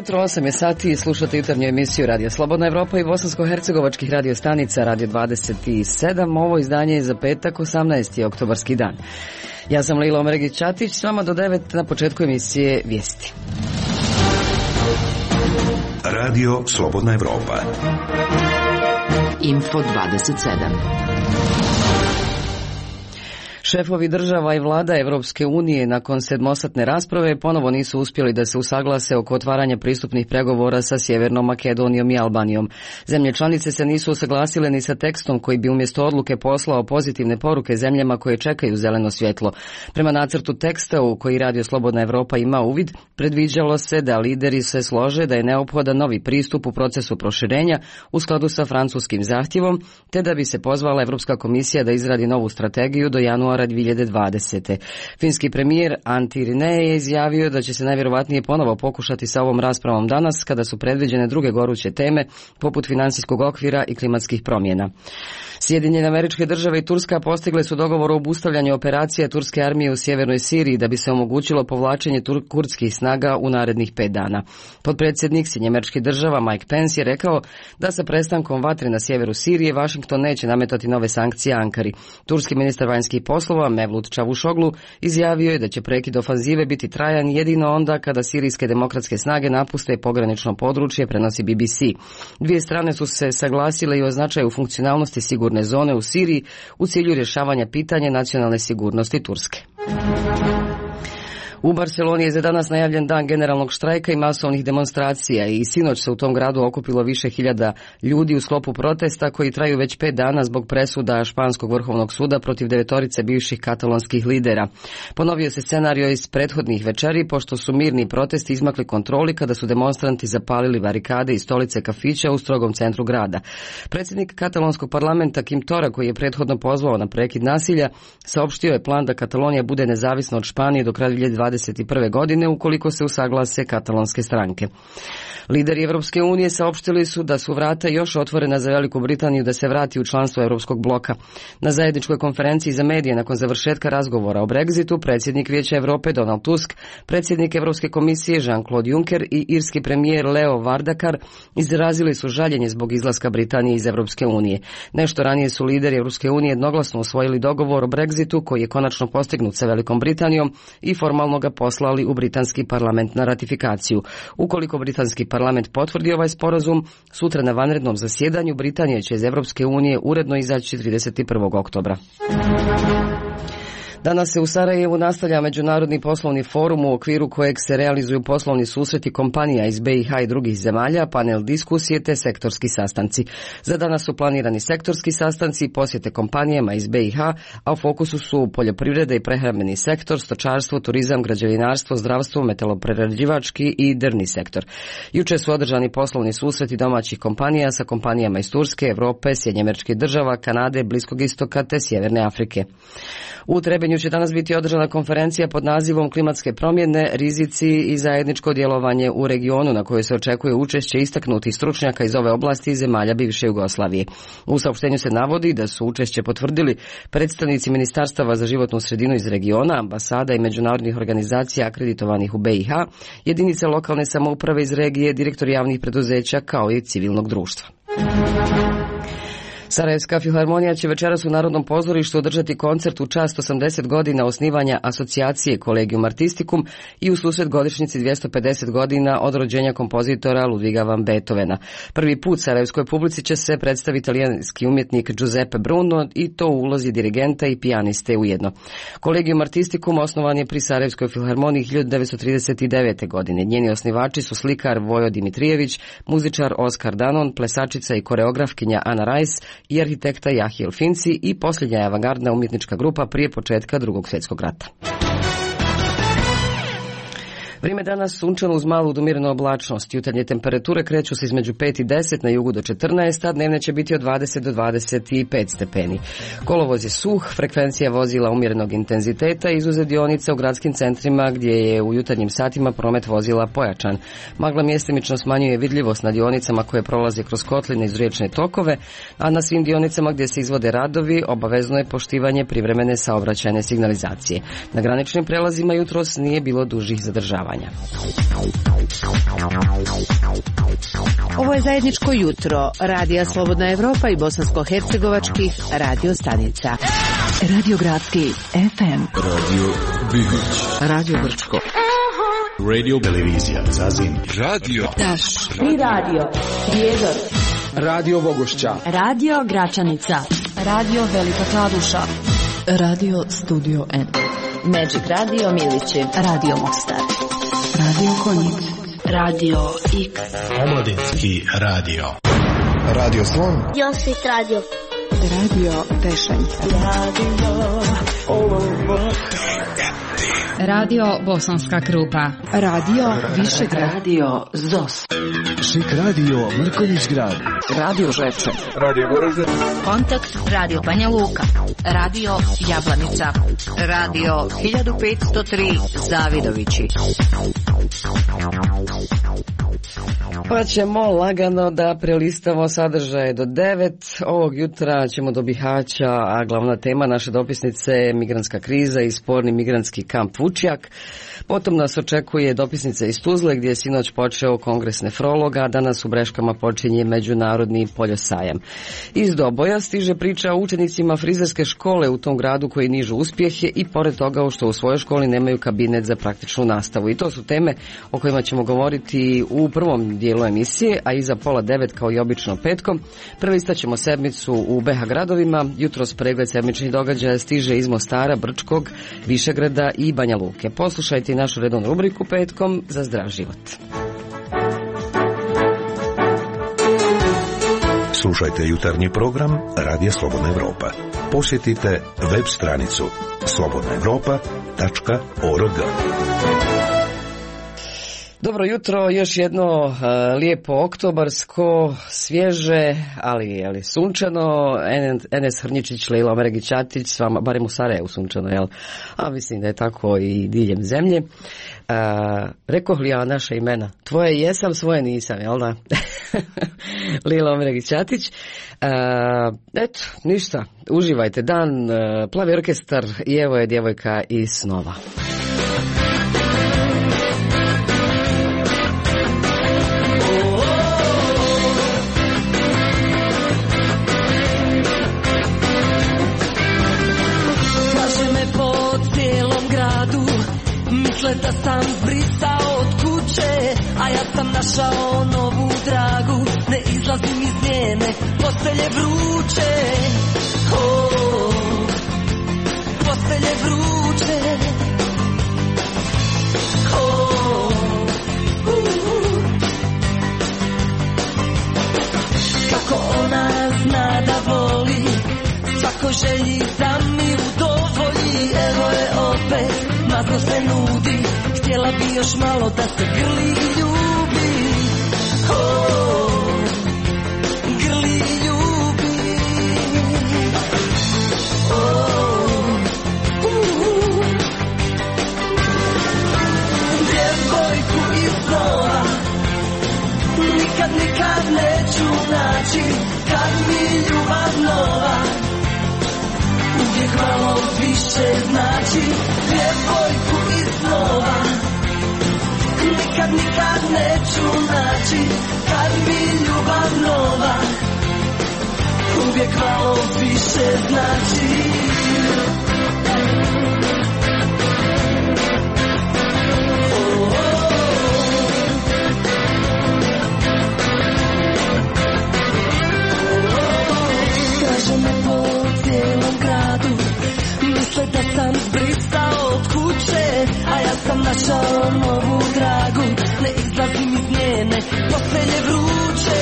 jutro, 8 je sati i slušate jutarnju emisiju Radio Slobodna Evropa i bosansko-hercegovačkih radio stanica Radio 27. Ovo izdanje je za petak, 18. oktobarski dan. Ja sam Lila Omeregić-Ćatić, s vama do 9 na početku emisije Vijesti. Radio Slobodna Evropa. Info 27. Šefovi država i vlada Evropske unije nakon sedmosatne rasprave ponovo nisu uspjeli da se usaglase oko otvaranja pristupnih pregovora sa Sjevernom Makedonijom i Albanijom. Zemlje članice se nisu usaglasile ni sa tekstom koji bi umjesto odluke poslao pozitivne poruke zemljama koje čekaju zeleno svjetlo. Prema nacrtu teksta u koji Radio Slobodna Evropa ima uvid, predviđalo se da lideri se slože da je neophodan novi pristup u procesu proširenja u skladu sa francuskim zahtjevom, te da bi se pozvala Evropska komisija da izradi novu strategiju do januara 2020. Finski premijer Antti Rinne je izjavio da će se najvjerovatnije ponovo pokušati sa ovom raspravom danas kada su predviđene druge goruće teme poput financijskog okvira i klimatskih promjena. Sjedinjene Američke Države i Turska postigle su dogovor o obustavljanju operacija turske armije u sjevernoj Siriji da bi se omogućilo povlačenje kurdskih snaga u narednih 5 dana. Potpredsjednik Sjedinjenih Američkih Država Mike Pence je rekao da sa prestankom vatre na sjeveru Sirije Washington neće nametati nove sankcije Ankari. Turski ministar vanjskih poslova Mevlut Čavuşoglu izjavio je da će prekid ofanzive biti trajan jedino onda kada sirijske demokratske snage napuste pogranično područje, prenosi BBC. Dvije strane su se saglasile i o značaju funkcionalnosti sigurne zone u Siriji u cilju rješavanja pitanja nacionalne sigurnosti Turske. U Barceloni je za danas najavljen dan generalnog štrajka i masovnih demonstracija i sinoć se u tom gradu okupilo više hiljada ljudi u sklopu protesta koji traju već 5 dana zbog presuda Španskog vrhovnog suda protiv 9 bivših katalonskih lidera. Ponovio se scenario iz prethodnih večeri pošto su mirni protesti izmakli kontroli kada su demonstranti zapalili barikade i stolice kafića u strogom centru grada. Predsjednik katalonskog parlamenta Quim Torra, koji je prethodno pozvao na prekid nasilja, saopštio je plan da Katalonija bude nezavisna od Španije do kraja 2021. godine ukoliko se usaglase katalonske stranke. Lideri Evropske unije saopštili su da su vrata još otvorena za Veliku Britaniju da se vrati u članstvo Europskog bloka. Na zajedničkoj konferenciji za medije nakon završetka razgovora o Brexitu, predsjednik Vijeća Europe Donald Tusk, predsjednik Europske komisije Jean-Claude Juncker i irski premijer Leo Varadkar izrazili su žaljenje zbog izlaska Britanije iz Evropske unije. Nešto ranije su lideri Evropske unije jednoglasno usvojili dogovor o Brexitu koji je konačno postignut sa Velikom Britanijom i formalno ga poslali u britanski parlament na ratifikaciju. Ukoliko britanski parlament potvrdi ovaj sporazum, sutra na vanrednom zasjedanju Britanija će iz Evropske unije uredno izaći 31. oktobra. Danas se u Sarajevu nastavlja Međunarodni poslovni forum u okviru kojeg se realizuju poslovni susreti kompanija iz BiH i drugih zemalja, panel diskusije te sektorski sastanci. Za danas su planirani sektorski sastanci i posjete kompanijama iz BiH, a u fokusu su poljoprivreda i prehrambeni sektor, stočarstvo, turizam, građevinarstvo, zdravstvo, metaloprerađivački i drvni sektor. Juče su održani poslovni susreti domaćih kompanija sa kompanijama iz Turske, Europe, Sjedinjenih Američkih Država, Kanade, Bliskog istoka te Sjeverne Afrike. U Trebinju će danas biti održana konferencija pod nazivom Klimatske promjene, rizici i zajedničko djelovanje u regionu na kojoj se očekuje učešće istaknutih stručnjaka iz ove oblasti i zemalja bivše Jugoslavije. U saopštenju se navodi da su učešće potvrdili predstavnici ministarstava za životnu sredinu iz regiona, ambasada i međunarodnih organizacija akreditovanih u BiH, jedinice lokalne samouprave iz regije, direktori javnih preduzeća kao i civilnog društva. Sarajevska filharmonija će večeras u Narodnom pozorištu održati koncert u čast 80 godina osnivanja asocijacije Collegium Artisticum i u susret godišnjici 250 godina od rođenja kompozitora Ludviga van Beethovena. Prvi put sarajevskoj publici će se predstaviti talijanski umjetnik Giuseppe Bruno i to u ulozi dirigenta i pijaniste ujedno. Collegium Artisticum osnovan je pri Sarajevskoj filharmoniji 1939. godine. Njeni osnivači su slikar Vojo Dimitrijević, muzičar Oskar Danon, plesačica i koreografkinja Ana Rajs i arhitekta Jahjel Finci i posljednja avangardna umjetnička grupa prije početka Drugog svjetskog rata. Vrijeme danas sunčano uz malu do mirnu oblačnost. Jutarnje temperature kreću se između 5 i 10, na jugu do 14, a dnevne će biti od 20 do 25 stepeni. Kolovoz je suh, frekvencija vozila umjerenog intenziteta, izuzev dionica u gradskim centrima gdje je u jutarnjim satima promet vozila pojačan. Magla mjestimično smanjuje vidljivost na dionicama koje prolaze kroz kotline iz riječne tokove, a na svim dionicama gdje se izvode radovi obavezno je poštivanje privremene saobraćajne signalizacije. Na graničnim prelazima jutros nije bilo dužih zadržavanja. uzdržavanja. Ovo je zajedničko jutro Radija Slobodna Evropa i bosansko-hercegovačkih radio stanica. Radio Gradski FM, Radio Bibić, Radio Brčko, Radio Televizija Zazin, Radio Daš i Radio Prijedor, Radio Bogošća, Radio Gračanica, Radio Velika Kladuša, Radio Studio N, Magic Radio Milići, Radio Mostar, Radio Konjic, Radio X, Omladinski radio, Radio Slon, Josit Radio, Radio Tešanj, Radio Bosanska Krupa, Radio Višegrad, Radio ZOS, Šik Radio Mrkonjić Grad, Radio Žepče, Radio Goražde, Kontakt Radio Banja Luka, Radio Jablanica, Radio 1503 Zavidovići. Pa ćemo lagano da prelistamo sadržaje do 9. Ovog jutra ćemo do Bihaća, a glavna tema naše dopisnice je migrantska kriza i sporni migrantski kamp Vučjak. Potom nas očekuje dopisnica iz Tuzle gdje je sinoć počeo kongres nefrologa, a danas u Breškama počinje međunarodni poljosajam. Iz Doboja stiže priča o učenicima frizerske škole u tom gradu koji nižu uspjehe i pored toga što u svojoj školi nemaju kabinet za praktičnu nastavu. I to su teme o kojima ćemo govoriti u prvom dijelu emisije, a iza 8:30 kao i obično petkom. Prelistaćemo sedmicu u BH gradovima, jutros pregled sedmičnih događaja stiže iz Mostara, Brčkog, Višegrada i Banja Luke. Poslušajte našu redovnu rubriku petkom za zdrav život. Slušajte jutarnji program Radija Slobodna Evropa. Posjetite web stranicu slobodnaevropa.org. Dobro jutro, još jedno lijepo oktobarsko, svježe, ali sunčano. Enes Hrničić, Lejla Omeregić-Atić, s vama, barem u Sarajevu sunčano, jel? A mislim da je tako i diljem zemlje. Rekoh li ja naša imena? Tvoje jesam, svoje nisam, jel da? Lejla Omeregić-Atić. Eto, ništa, uživajte dan, Plavi orkestar i evo je djevojka iz snova. Da sam zbrisao od kuće, a ja sam našao novu dragu. Ne izlazim iz njene postelje vruće. Postelje vruće. Kako ona zna da voli, svako želji da mi udovolji. Evo je opet, mazno se nudi, htjela bi još malo da se grli i ljubi. Grli i ljubi. Djevojku iz snova nikad neću naći, kad mi ljubav nova uvijek malo više znači. Djevojku iz snova nikad neću naći, kad mi ljubav nova uvijek malo više znači. Kaže me po cijelom gradu, misle da sam zbrisao od kuće, a ja sam našao novu dragu. Ne izlazim iz njene postelje vruće.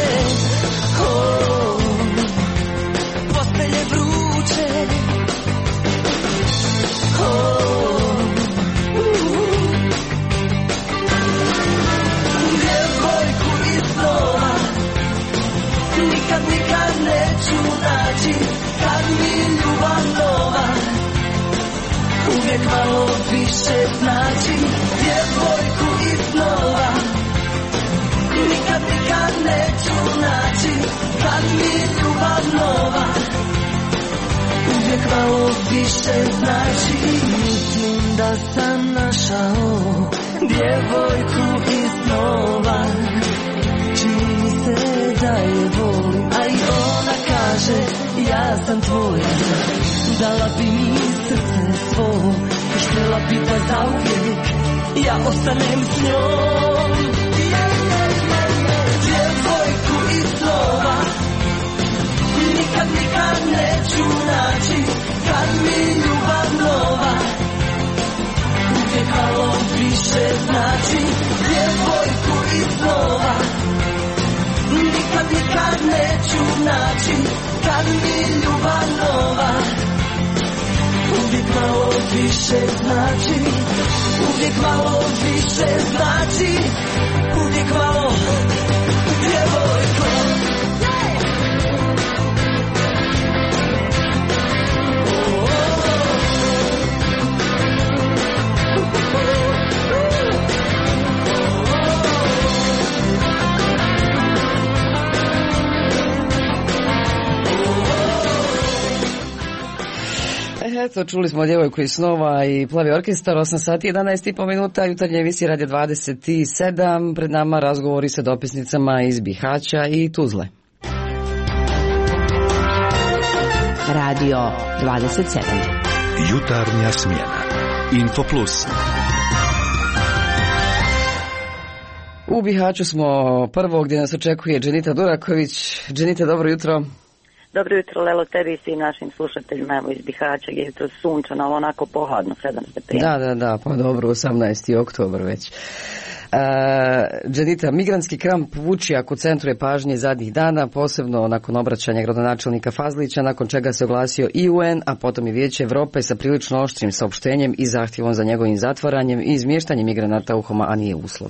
Postelje vruće. Djevojku iz snova nikad neću naći, kad mi ljubav nova uvijek malo više znači. Djevojku iz snova nikad neću naći, kad mi ljubav nova uvijek malo više znači. Mislim da sam našao djevojku iz snova. Čini mi se da je volim, a i ona kaže ja sam tvoja. Dala bi mi srce svo i htjela bi da zauvijek ja ostanem s njom. Djevojku iz snova nikad neću naći, kad mi ljubav nova uvijek malo više znači. Djevojku iz snova nikad neću naći, kad mi ljubav nova uvijek malo više znači. Uvijek malo više znači. Uvijek malo, djevojko. Eto, čuli smo djevojku iz snova i Plavi orkestar, 8 sati 11,5 minuta, jutarnje emisije Radio 27, pred nama razgovori sa dopisnicama iz Bihaća i Tuzle. Radio 27. Jutarnja smjena. Info Plus. U Bihaću smo prvo gdje nas očekuje Dženita Duraković. Dženita, dobro jutro. Dobro jutro, Lelo, tebi i svim našim slušateljima, evo iz Bihaća, gdje je to sunčano, ali onako pohladno, 7 stepeni. Da, pa dobro, 18. oktobar već. Dženita, migrantski kamp Vučjak u centru je pažnje zadnjih dana, posebno nakon obraćanja gradonačelnika Fazlića, nakon čega se oglasio i UN, a potom i Vijeće Europe sa prilično oštrim saopštenjem i zahtjevom za njegovim zatvaranjem i izmještanjem migranata u humanije uslove.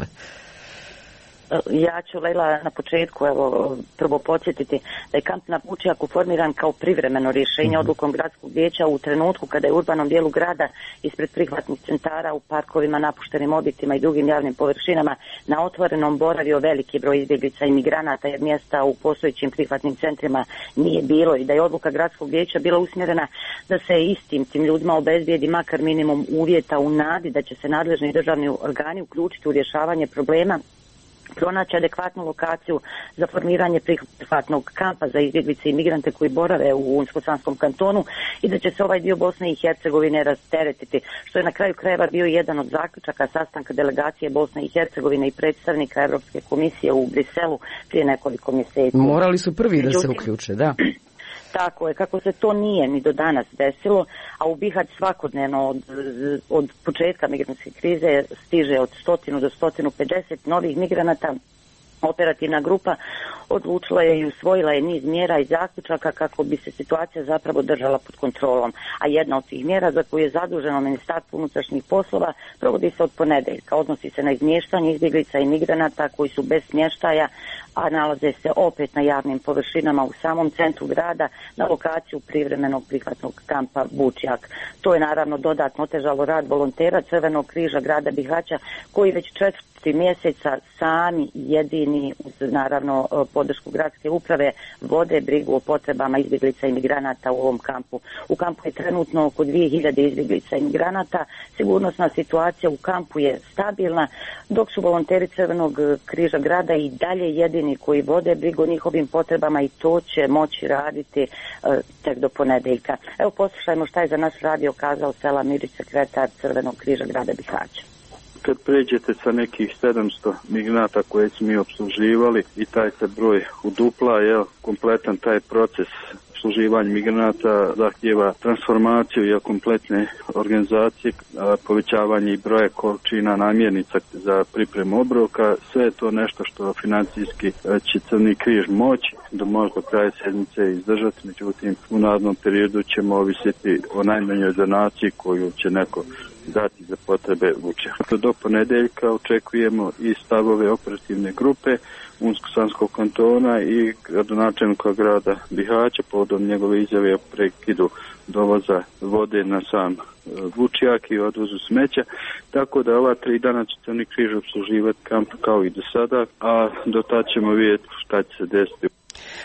Ja ću, Lejla, na početku prvo podsjetiti da je kamp na Vučjaku formiran kao privremeno rješenje odlukom gradskog vijeća u trenutku kada je u urbanom dijelu grada ispred prihvatnih centara, u parkovima, napuštenim objektima i drugim javnim površinama na otvorenom boravio veliki broj izbjeglica i migranata, jer mjesta u postojećim prihvatnim centrima nije bilo, i da je odluka gradskog vijeća bila usmjerena da se istim tim ljudima obezbijedi makar minimum uvjeta u nadi da će se nadležni državni organi uključiti u rješavanje problema, pronaći adekvatnu lokaciju za formiranje prihvatnog kampa za izbjeglice i migrante koji borave u Unsko-Sanskom kantonu i da će se ovaj dio Bosne i Hercegovine rasteretiti, što je na kraju krajeva bio jedan od zaključaka sastanka delegacije Bosne i Hercegovine i predstavnika Europske komisije u Briselu prije nekoliko mjeseci. Morali su prvi da se uključe, da. Tako je, kako se to nije ni do danas desilo, a u Bihać svakodnevno od početka migrantske krize stiže od 100 do 150 novih migranata. Operativna grupa odlučila je i usvojila je niz mjera i zaključaka kako bi se situacija zapravo držala pod kontrolom. A jedna od tih mjera za koju je zaduženo Ministarstvo unutrašnjih poslova provodi se od ponedjeljka. Odnosi se na izmještanje izbjeglica i migranata koji su bez smještaja, a nalaze se opet na javnim površinama u samom centru grada na lokaciju privremenog prihvatnog kampa Vučjak. To je naravno dodatno otežalo rad volontera Crvenog križa grada Bihaća, koji već 4 mjeseca sami jedini uz naravno podršku gradske uprave vode brigu o potrebama izbjeglica i migranata u ovom kampu. U kampu je trenutno oko 2000 izbjeglica i migranata. Sigurnosna situacija u kampu je stabilna, dok su volonteri Crvenog križa grada i dalje jedini koji vode brigu o njihovim potrebama, i to će moći raditi tek do ponedjeljka. Evo, poslušajmo šta je za naš radio kazao Sela Mirić, sekretar Crvenog križa grada Bihaća. Kad pređete sa nekih 700 migranata koje smo mi opsluživali i taj se broj udupla, kompletan taj proces opsluživanja migranata zahtjeva transformaciju kompletne organizacije, povećavanje i broja količina namirnica za pripremu obroka. Sve je to nešto što financijski će Crni križ moći do možda kraja sedmice izdržati, međutim u narednom periodu ćemo ovisiti o najmanjoj donaciji koju će neko dati za potrebe Vučjaka. Do ponedjeljka očekujemo i stavove operativne grupe Unsko-Sanskog kantona i gradonačelnika grada Bihaća povodom njegove izjave o prekidu dovoza vode na sam Vučjak i odvozu smeća, tako da ova 3 dana će Crni križ opsluživati kamp kao i do sada, a do tada ćemo vidjeti šta će se desiti.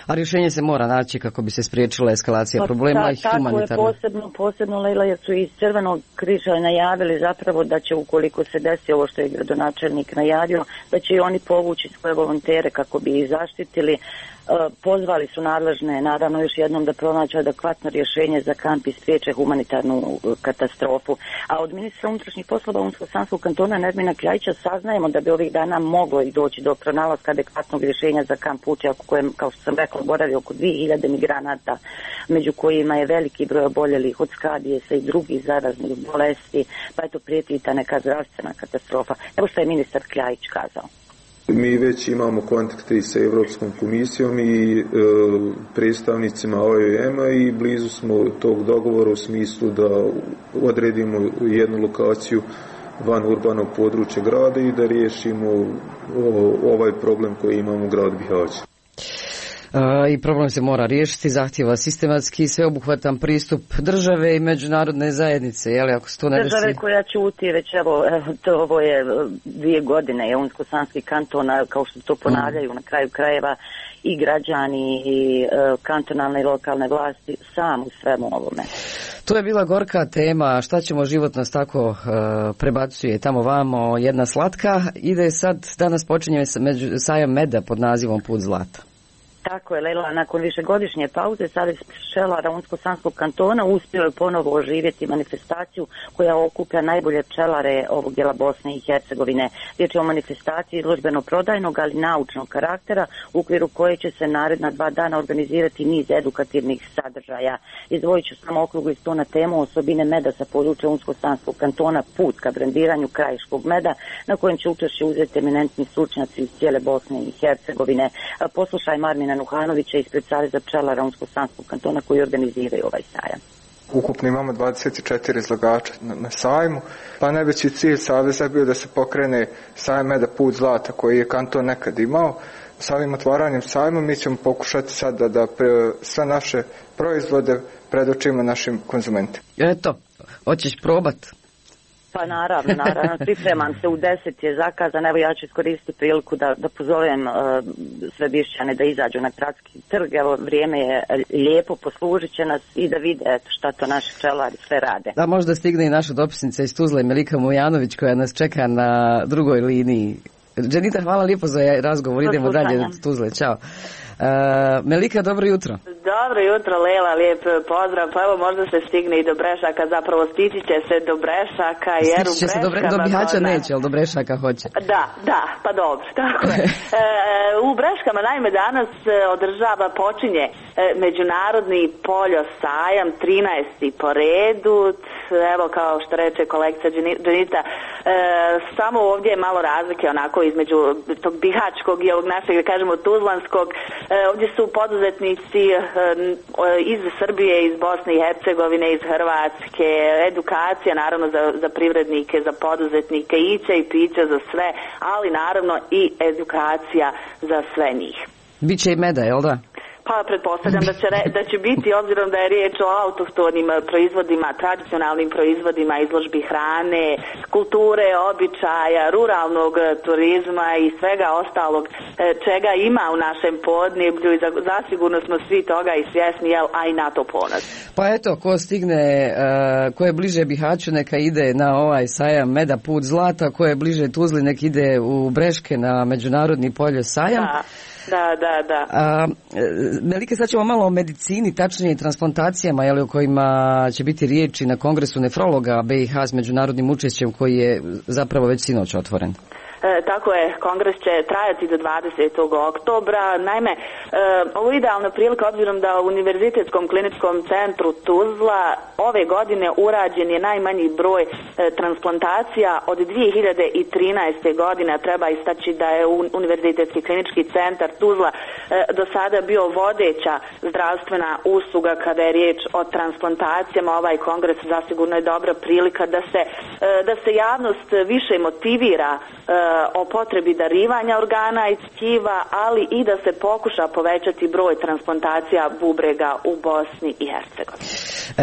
A rješenje se mora naći kako bi se spriječila eskalacija problema i humanitarno. Tako je posebno Lejla, jer su iz Crvenog križa najavili zapravo da će, ukoliko se desi ovo što je gradonačelnik najavio, da će i oni povući svoje volontere kako bi ih zaštitili. Pozvali su nadležne, naravno, još jednom da pronađu adekvatno rješenje za kamp i spriječe humanitarnu katastrofu. A od ministra unutrašnjih poslova Unsko-Sanskog kantona Nermina Kljajića saznajemo da bi ovih dana moglo i doći do pronalaska adekvatnog rješenja za kamp Vučjak, u kojem, kao što sam rekla, boravi oko 2000 migranata, među kojima je veliki broj oboljelih od skadijesa i drugih zaraznih bolesti, pa eto prijeti ta neka zdravstvena katastrofa. Evo što je ministar Kljajić kazao. Mi već imamo kontakte i sa Europskom komisijom i predstavnicima OIM-a i blizu smo tog dogovora u smislu da odredimo jednu lokaciju van urbanog područja grada i da riješimo ovaj problem koji imamo u gradu Bihać. I problem se mora riješiti, zahtjeva sistematski sveobuhvatan pristup države i međunarodne zajednice, jel, ako se to ne desi... Države koja ćuti već, evo, ovo je 2 godine, je Unsko-Sanski kanton, kao što to ponavljaju na kraju krajeva, i građani i kantonalne i lokalne vlasti sam u svemu ovome. To je bila gorka tema, šta ćemo, život nas tako prebacuje tamo vamo, jedna slatka. Ide sad, danas počinje sajam meda pod nazivom Put zlata. Tako je, Lejla, nakon višegodišnje pauze Savez pčelara Unsko-Sanskog kantona uspio je ponovo oživjeti manifestaciju koja okuplja najbolje pčelare ovog dijela Bosne i Hercegovine. Riječ je o manifestaciji izložbeno prodajnog, ali naučnog karaktera, u okviru koje će se naredna 2 dana organizirati niz edukativnih sadržaja. Izdvojit ću samo okrugli sto na temu osobine meda sa područja Unsko-Sanskog kantona, put ka brendiranju krajiškog meda, na kojem će učešće uzeti eminentni stručnjaci iz cijele Bosne i Hercegovine. Poslušaj Marmina Nuhanovića ispred Saveza pčelara Unsko-Sanskog kantona koji organiziraju ovaj sajam. Ukupno imamo 24 izlagača na sajmu, pa najveći cilj Saveza je bio da se pokrene sajam meda Put zlata koji je kanton nekad imao. Sa ovim otvaranjem sajma mi ćemo pokušati sad da sve naše proizvode predočimo našim konzumentima. Eto, hoćeš probat? Pa naravno, pripremam se, u 10 je zakazan, evo ja ću iskoristiti priliku da pozovem sve Bišćane da izađu na gradski trg, evo vrijeme je lijepo, poslužit će nas i da vide šta to naši pčelari sve rade. Da, možda stigne i naša dopisnica iz Tuzle, Melika Mujanović, koja nas čeka na drugoj liniji. Dženita, hvala lijepo za razgovor, idemo dalje od Tuzle, čao. Melika, dobro jutro. Dobro jutro, Lela, lijep pozdrav. Pa evo možda se stigne i do Brešaka, zapravo stići će se do Brešaka, jer u Breškama... Do Bihaća neće, ali do Brešaka hoće. Da, pa dobro, tako je. U Breškama naime danas počinje Međunarodni poljo sajam, 13. po redu, evo kao što reče kolegica Dženita, samo ovdje je malo razlike onako između tog bihačkog i ovog našeg, da kažemo, tuzlanskog. Ovdje su poduzetnici iz Srbije, iz Bosne i Hercegovine, iz Hrvatske, edukacija naravno za privrednike, za poduzetnike, ića i pića za sve, ali naravno i edukacija za sve njih. Biće i meda, jel da? Pa pretpostavljam da će biti, obzirom da je riječ o autohtonim proizvodima, tradicionalnim proizvodima, izložbi hrane, kulture, običaja, ruralnog turizma i svega ostalog čega ima u našem podneblju i zasigurno smo svi toga i svjesni, a i na to ponos. Pa eto, ko stigne, ko je bliže Bihaću neka ide na ovaj sajam meda Put zlata, ko je bliže Tuzli nek ide u Breške na Međunarodni poljo sajam. Da. Melike, sad ćemo malo o medicini, tačnije transplantacijama, o kojima će biti riječi na Kongresu nefrologa BiH s međunarodnim učešćem koji je zapravo već sinoć otvoren. Tako je, kongres će trajati do 20. oktobra. Naime, ovo je idealna prilika obzirom da u Univerzitetskom kliničkom centru Tuzla ove godine urađen je najmanji broj transplantacija od 2013. godine. Treba istaći da je Univerzitetski klinički centar Tuzla do sada bio vodeća zdravstvena usluga kada je riječ o transplantacijama. Ovaj kongres zasigurno je dobra prilika da se javnost više motivira o potrebi darivanja organa i tkiva, ali i da se pokuša povećati broj transplantacija bubrega u Bosni i Hercegovini.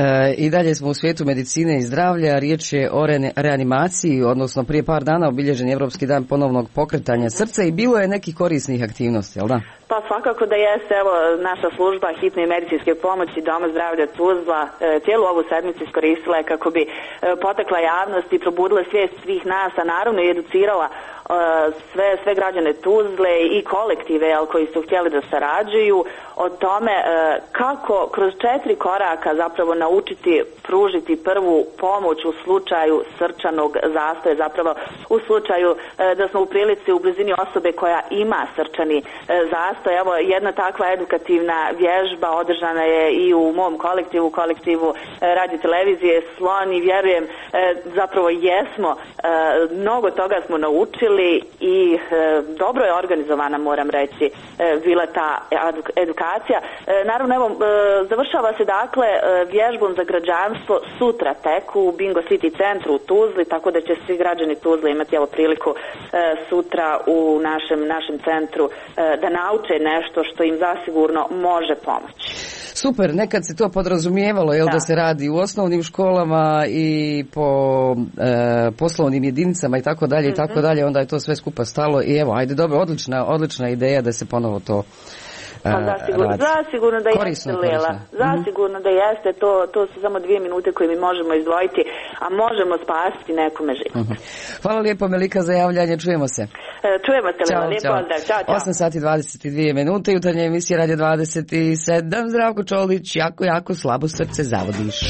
i dalje smo u svijetu medicine i zdravlja. Riječ je o reanimaciji, odnosno prije par dana obilježen je Europski dan ponovnog pokretanja srca i bilo je nekih korisnih aktivnosti, jel da? Pa svakako da jeste, evo naša služba hitne i medicinske pomoći Doma zdravlja Tuzla cijelu ovu sedmicu iskoristila je kako bi potakla javnost i probudila svijest svih nas, a naravno i educirala sve građane Tuzle i kolektive koji su htjeli da sarađuju o tome kako kroz 4 koraka zapravo naučiti pružiti prvu pomoć u slučaju srčanog zastoja, zapravo u slučaju da smo u prilici u blizini osobe koja ima srčani zastoj. Evo jedna takva edukativna vježba održana je i u mom kolektivu radio televizije Slon i vjerujem zapravo jesmo, mnogo toga smo naučili i dobro je organizovana, moram reći, bila ta edukacija. Naravno, evo, završava se dakle vježbom za građanstvo sutra tek u Bingo City centru u Tuzli, tako da će svi građani Tuzle imati evo priliku sutra u našem centru da nauče nešto što im zasigurno može pomoći. Super, nekad se to podrazumijevalo, da se radi u osnovnim školama i po poslovnim jedinicama i tako dalje i tako dalje, onda je to sve skupa stalo i evo, ajde dobro, odlična ideja da se ponovo to zasigurno da jeste, Lela. Zasigurno da jeste, to su samo 2 minute koje mi možemo izdvojiti, a možemo spasiti nekome život. Hvala lijepo, Melika, za javljanje, čujemo se. Čujemo se, Lela, lijep pozdrav, čao. 8 sati 22 minute, jutarnja emisija Radio 27, Zdravko Čolić, jako slabo srce zavodiš.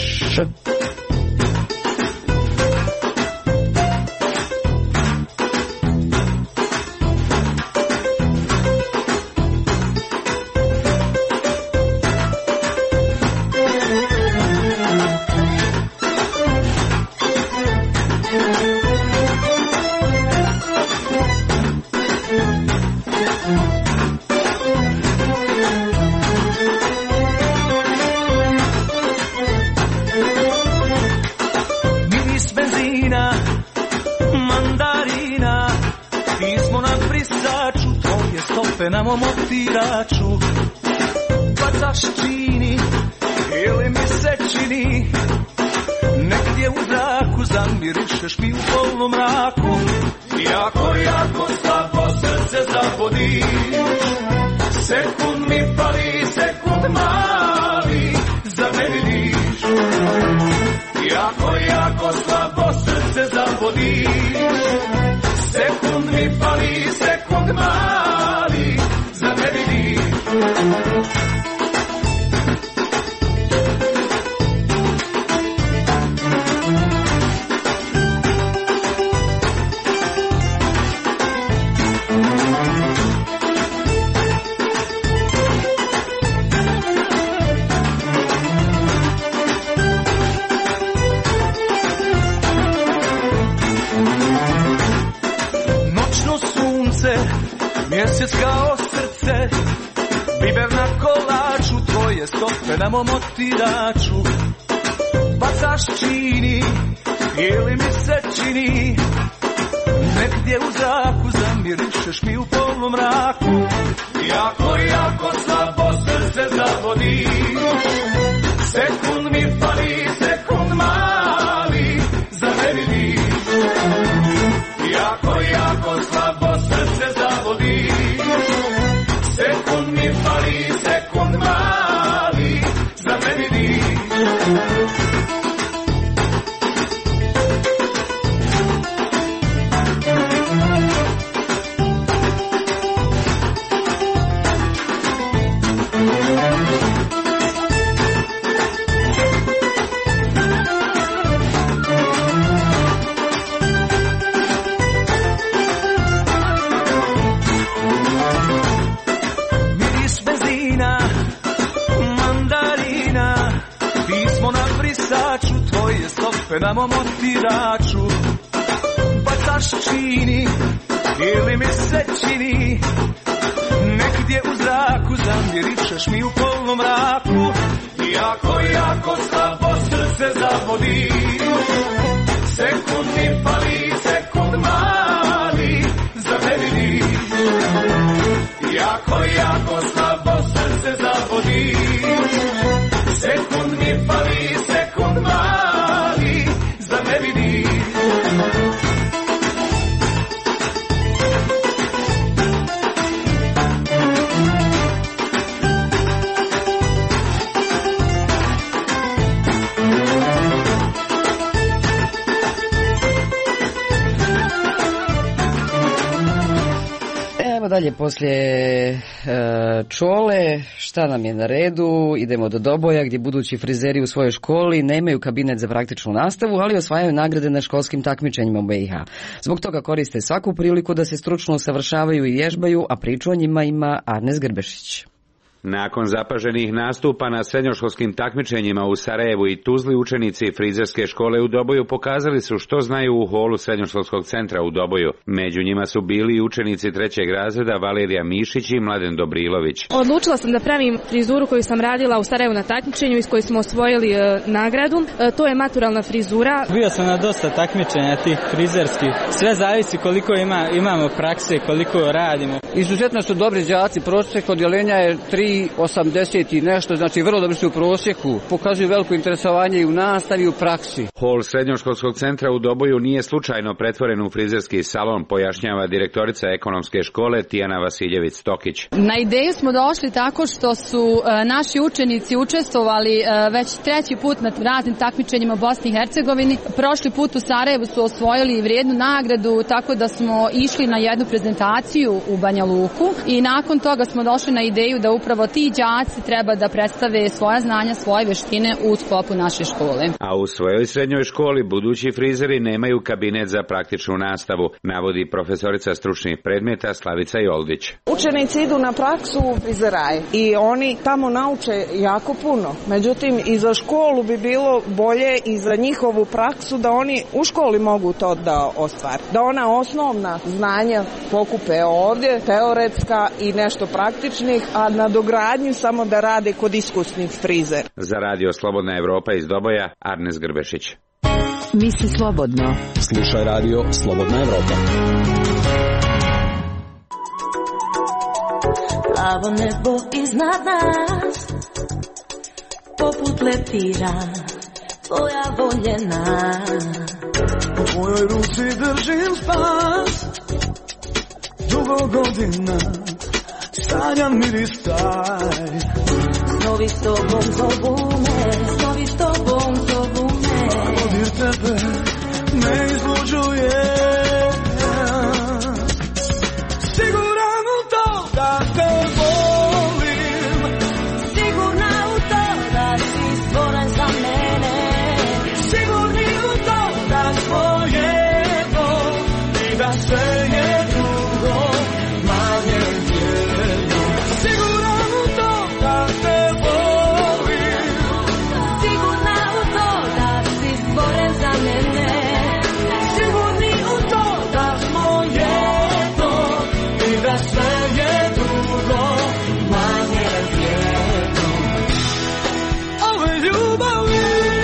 Na mom otiraču bacaš čini ili mi se čini negdje u zraku zamirišeš mi u polnom mraku jako slabo srce zavodi sekund mi pali sekund mali za me vidiš jako slabo srce zavodi sekund mi pali sekund mali za me vidiš. Noćno sunce, mjesec kao srce, biber na kolaču, tvoje stope na mom otiraču. Bacaš čini, ili mi se čini, negdje u zraku zamirišeš mi u polnom mraku. Jako slabo srce zavodi, sekund mi pali, sekund mali, za me vidiš. Jako slabo srce zavodi, sekund mi pali, sekund mali, za me vidiš. Tvoje stope na mom otiraču, bacaš čini ili mi se čini, negdje u zraku zamirišeš mi u polnom mraku. Jako slabo srce zavodi, sekund mi pali, sekund mali, za me vidiš. Jako slabo srce zavodi, sekund mi pali, sekund mali. dalje poslije Čole, šta nam je na redu? Idemo do Doboja gdje budući frizeri u svojoj školi nemaju kabinet za praktičnu nastavu, ali osvajaju nagrade na školskim takmičenjima u BiH. Zbog toga koriste svaku priliku da se stručno usavršavaju i vježbaju, a priču o njima ima Arnes Grbešić. Nakon zapaženih nastupa na srednjoškolskim takmičenjima u Sarajevu i Tuzli, učenici frizerske škole u Doboju pokazali su što znaju u holu srednjoškolskog centra u Doboju. Među njima su bili i učenici 3. razreda Valerija Mišić i Mladen Dobrilović. Odlučila sam da pravim frizuru koju sam radila u Sarajevu na takmičenju iz koje smo osvojili nagradu. To je maturalna frizura. Bio sam na dosta takmičenja tih frizerskih. Sve zavisi koliko imamo prakse, koliko radimo. Izuzetno su dobri đaci, prosjek odjeljenja je 3,80 i nešto, znači vrlo dobri su u prosjeku, pokazuju veliko interesovanje i u nastavi i u praksi. Hol srednjoškolskog centra u Doboju nije slučajno pretvoren u frizerski salon, pojašnjava direktorica ekonomske škole Tijana Vasiljević-Stokić. Na ideju smo došli tako što su naši učenici učestvovali već 3. put na raznim takmičenjima u Bosni i Hercegovini. Prošli put u Sarajevu su osvojili vrijednu nagradu, tako da smo išli na jednu prezentaciju u Banja Luku i nakon toga smo došli na ideju da upravo ti đaci treba da predstave svoja znanja, svoje vještine u sklopu naše škole. A u svojoj srednjoj školi budući frizeri nemaju kabinet za praktičnu nastavu, navodi profesorica stručnih predmeta Slavica Joldić. Učenici idu na praksu u frizeraj i oni tamo nauče jako puno. Međutim, i za školu bi bilo bolje i za njihovu praksu da oni u školi mogu to da ostvare. Da ona osnovna znanja pokupe ovdje, teoretska i nešto praktičnih, a na dogradnju samo da rade kod iskusnih frizera. Za Radio Slobodna Evropa iz Doboja, Arnes Grbešić. Misli slobodno. Slušaj Radio Slobodna Evropa. Plavo nebo iznad nas, poput leptira, tvoja voljena. U tvojoj ruci držim spas, dugo godina, sanjam miris taj. Snovi s tobom zovu me, snovi s tobom zovu me. Dodir tebe me izluđuje. Siguran u to da te volim, sigurna u to da si stvoren za mene, sigurni u to da smo jedno i da sve je drugo manje vrijedno. Siguran u to da te volim, sigurna u to da si stvoren za mene, sigurni u to da smo jedno i da sve je drugo manje vrijedno. Ove ljubavi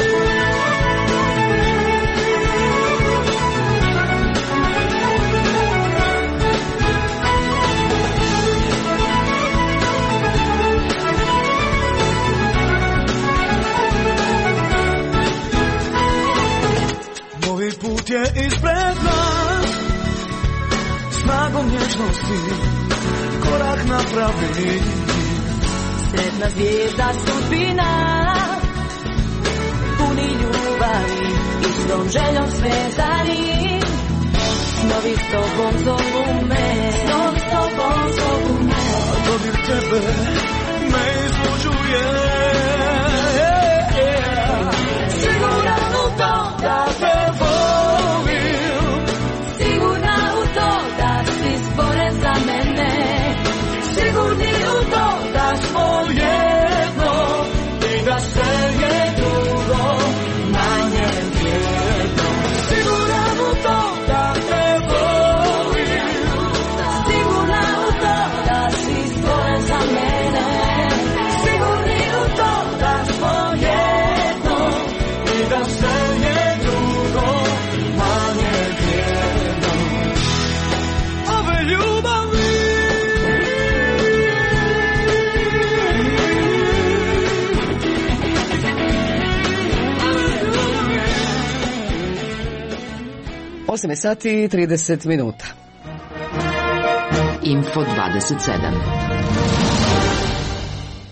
novi put je ispred nas, snagom nježnosti korak napravi. sretna zvijezda sudbina, puni ljubavi, istom željom svezani. Snovi s tobom zovu me, snovi s tobom zovu me. Dodir tebe me izluđuje. Siguran u to da te volim, Sigurna u to da si stvoren za mene, sigurni u to da smo jedno i da sve je drugo manje vrijedno. Siguran u to da te volim, sigurna u to da si stvoren za mene, sigurni u to da smo jedno i da sve je drugo manje vrijedno. Ove ljubavi Osam je sati i 30 minuta. Info 27.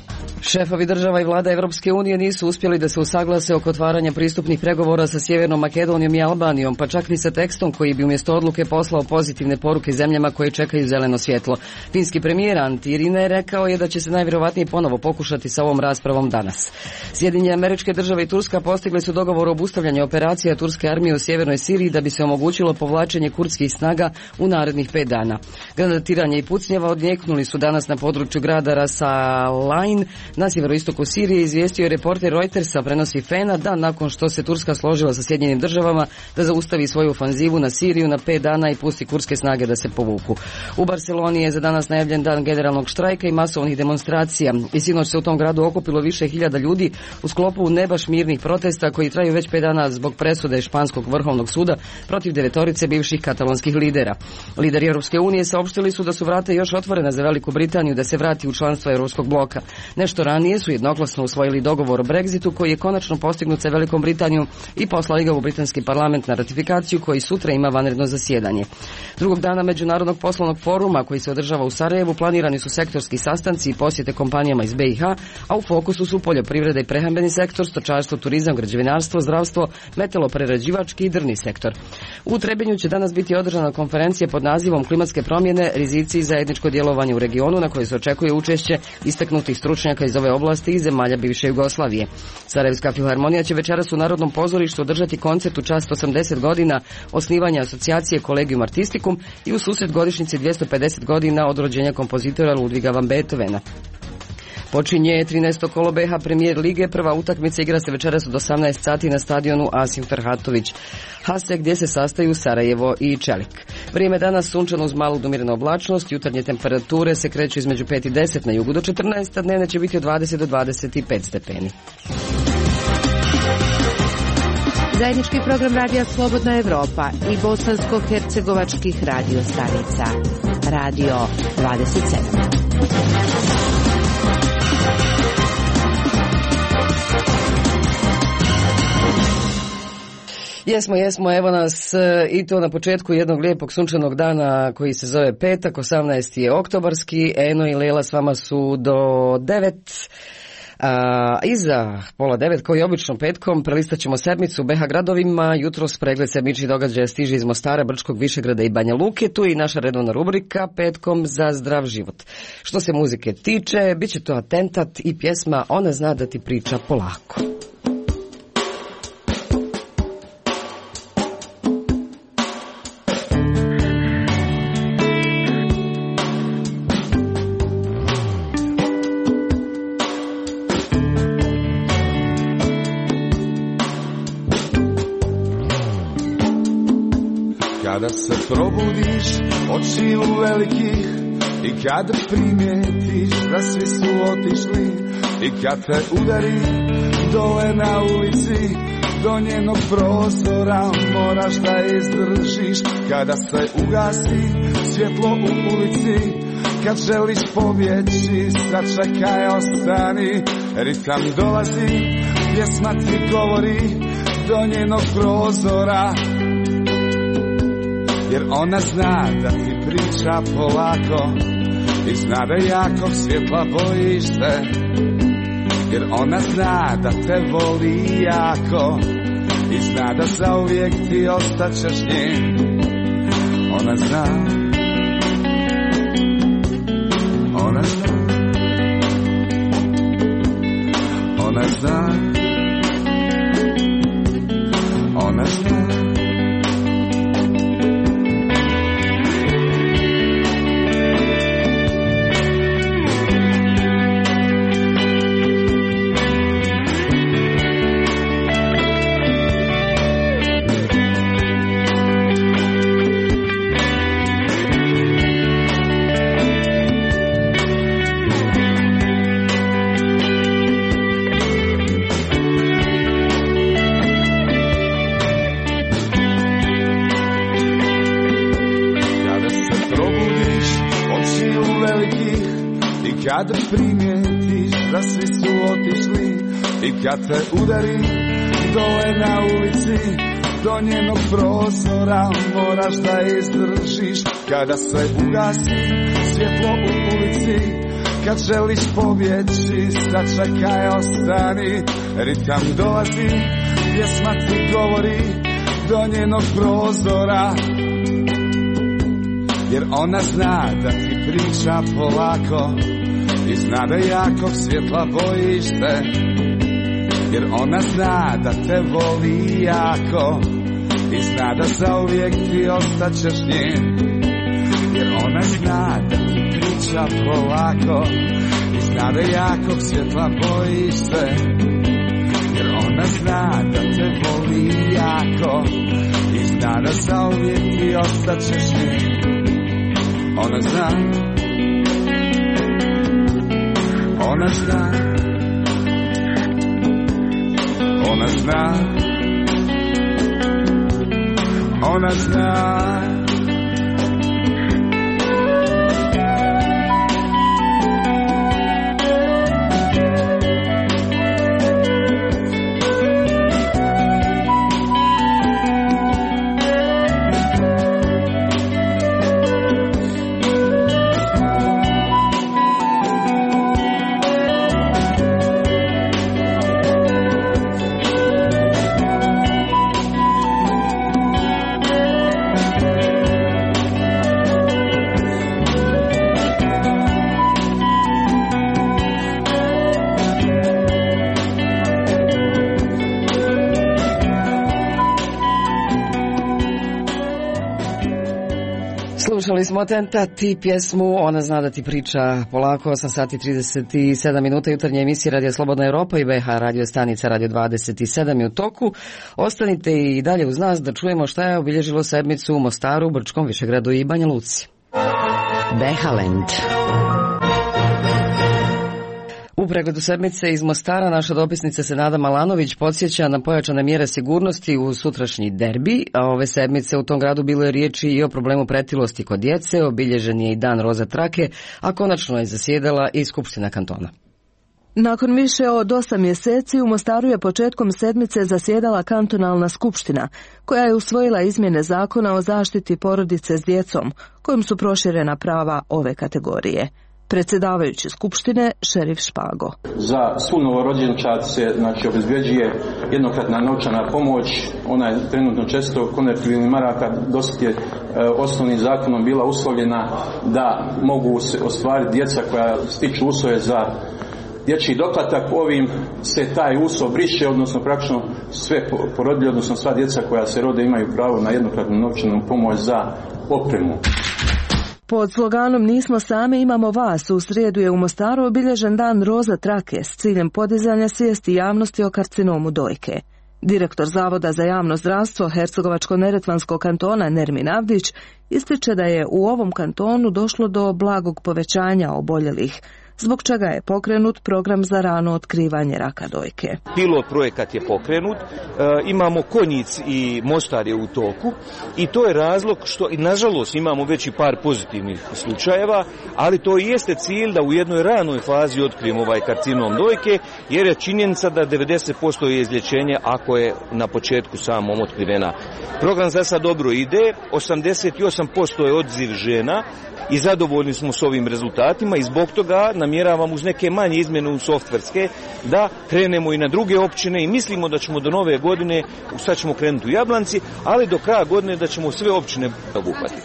Šefovi država i vlada Evropske unije nisu uspjeli da se usaglase oko otvaranja pristupnih pregovora sa Sjevernom Makedonijom i Albanijom, pa čak ni sa tekstom koji bi umjesto odluke poslao pozitivne poruke zemljama koje čekaju zeleno svjetlo. Finski premijer Antti Rinne rekao je da će se najvjerovatnije ponovo pokušati sa ovom raspravom danas. Sjedinjene Američke Države i Turska postigli su dogovor o obustavljanju operacija turske armije u sjevernoj Siriji da bi se omogućilo povlačenje kurdskih snaga u narednih 5 dana. Granatiranje i pucnjeva odjeknuli su danas na području grada Ras Al-Ain na sjeveroistoku Sirije, izvijestio je reporter Reutersa, prenosi FENA, dan nakon što se Turska složila sa Sjedinjenim Državama da zaustavi svoju ofanzivu na Siriju na 5 dana i pusti kurdske snage da se povuku. U Barceloni je za danas najavljen dan generalnog štrajka i masovnih demonstracija. I sinoć se u tom gradu okupilo više hiljada ljudi u sklopu ne baš mirnih protesta koji traju već 5 dana zbog presude Španskog vrhovnog suda protiv 9 bivših katalonskih lidera. Lideri Europske unije saopštili su da su vrata još otvorena za Veliku Britaniju da se vrati u članstvo Europskog bloka. Nešto ranije su jednoglasno usvojili dogovor o Brexitu koji je konačno postignut sa Velikom Britanijom i poslali ga u britanski parlament na ratifikaciju koji sutra ima vanredno zasjedanje. Drugog dana Međunarodnog poslovnog foruma koji se održava u Sarajevu planirani su sektorski sastanci i posjete kompanijama iz BiH, a u fokusu su poljoprivreda i prehrambeni sektor, stočarstvo, turizam, građevinarstvo, zdravstvo, metaloprerađivački i drvni sektor. U Trebinju će danas biti održana konferencija pod nazivom Klimatske promjene, rizici i zajedničko djelovanje u regionu na kojoj se očekuje učešće istaknutih stručnjaka iz ove oblasti i zemalja bivše Jugoslavije. Sarajevska filharmonija će večeras u Narodnom pozorištu održati koncert u čast 80 godina osnivanja asocijacije Collegium Artisticum i u susret godišnjici 250 godina od rođenja kompozitora Ludviga van Beethovena. Počinje 13. kolo BH Premier lige, prva utakmica igra se večeras od 18 sati na stadionu Asim Ferhatović Hase gdje se sastaju Sarajevo i Čelik. Vrijeme danas sunčano uz malu do umjerenu oblačnost, jutarnje temperature se kreću između 5 i 10, na jugu do 14, a dnevne će biti od 20 do 25 stepeni. Zajednički program Radija Slobodna Evropa i bosansko-hercegovačkih radio stanica. Radio 27. Jesmo, evo nas i to na početku jednog lijepog sunčanog dana koji se zove petak, 18. je oktobarski, Eno i Lela s vama su do 9. Iza 8:30, kao i obično petkom, prelistat ćemo sedmicu BH gradovima. Jutros pregled sedmičnih događaja stiže iz Mostara, Brčkog, Višegrada i Banja Luke. Tu je i naša redovna rubrika petkom za zdrav život. Što se muzike tiče, bit će to Atentat i pjesma Ona zna da ti priča polako. Kada se probudiš očiju velikih i kada primijetiš da svi su otišli i kad te udari dole na ulici do njenog prozora moraš da izdržiš. Kada se ugasi svjetlo u ulici, kad želiš pobjeći sačekaj, ostani, ritam dolazi, pjesma ti govori do njenog prozora. Jer ona zna da ti priča polako i zna da jakog svjetla bojiš se. Jer ona zna da te voli jako i zna da zauvijek ti ostaćeš njen. Ona zna, ona zna, ona zna, ona zna. Kada primijetiš da svi su otišli i kad te udari dole na ulici do njenog prozora moraš da izdržiš. Kada se ugasi svjetlo u ulici, kad želiš pobjeći, sačekaj, ostani. Ritam dolazi, pjesma ti govori do njenog prozora, jer ona zna da ti priča polako i zna da jakog svjetla bojiš se, jer ona zna da te voli jako i zna da zauvijek ti ostaćeš njen, jer ona zna da ti priča polako i zna da jakog svjetla bojiš se, jer ona zna da te voli jako i zna da zauvijek ti ostaćeš njen. Ona zna, ona zna, ona zna, ona zna. Slušali smo Atentati, pjesmu Ona zna da ti priča polako, 8 sati 37 minuta, jutarnje emisije Radio Slobodna Europa i BH radio stanica Radio 27 je u toku. Ostanite i dalje uz nas da čujemo šta je obilježilo sedmicu u Mostaru, Brčkom, Višegradu i Banja Luci. Behalend. U pregledu sedmice iz Mostara naša dopisnica Senada Malanović podsjeća na pojačane mjere sigurnosti u sutrašnji derbi, a ove sedmice u tom gradu bilo je riječi i o problemu pretilosti kod djece, obilježen je i dan roza trake, a konačno je zasjedala i Skupština kantona. Nakon više od 8 mjeseci u Mostaru je početkom sedmice zasjedala kantonalna skupština, koja je usvojila izmjene zakona o zaštiti porodice s djecom, kojim su proširena prava ove kategorije. Predsjedavajući skupštine, šerif Špago. Za svu novorođenčad se obezbeđuje jednokratna novčana pomoć. Ona je trenutno često konvertibilnih maraka. Dosad je osnovnim zakonom bila uslovljena da mogu se ostvariti djeca koja stiču uslove za dječji doplatak. Ovim se taj uslov briše, odnosno praktično sve porodilje, odnosno sva djeca koja se rode imaju pravo na jednokratnu novčanu pomoć za opremu. Pod sloganom Nismo sami, imamo vas, u srijedu je u Mostaru obilježen dan roza trake s ciljem podizanja svijesti javnosti o karcinomu dojke. Direktor Zavoda za javno zdravstvo Hercegovačko-neretvanskog kantona Nermin Avdić ističe da je u ovom kantonu došlo do blagog povećanja oboljelih, zbog čega je pokrenut program za rano otkrivanje raka dojke. Pilot projekat je pokrenut, imamo Konjic i Mostar je u toku i to je razlog što i nažalost imamo već i par pozitivnih slučajeva, ali to i jeste cilj da u jednoj ranoj fazi otkrijemo ovaj karcinom dojke, jer je činjenica da 90% je izlječenje ako je na početku samom otkrivena. Program za sad dobro ide, 88% je odziv žena i zadovoljni smo s ovim rezultatima i zbog toga namjeravamo uz neke manje izmjene u softverske da krenemo i na druge općine i mislimo da ćemo do nove godine, sad ćemo krenuti u Jablanci, ali do kraja godine da ćemo sve općine obuhvatiti.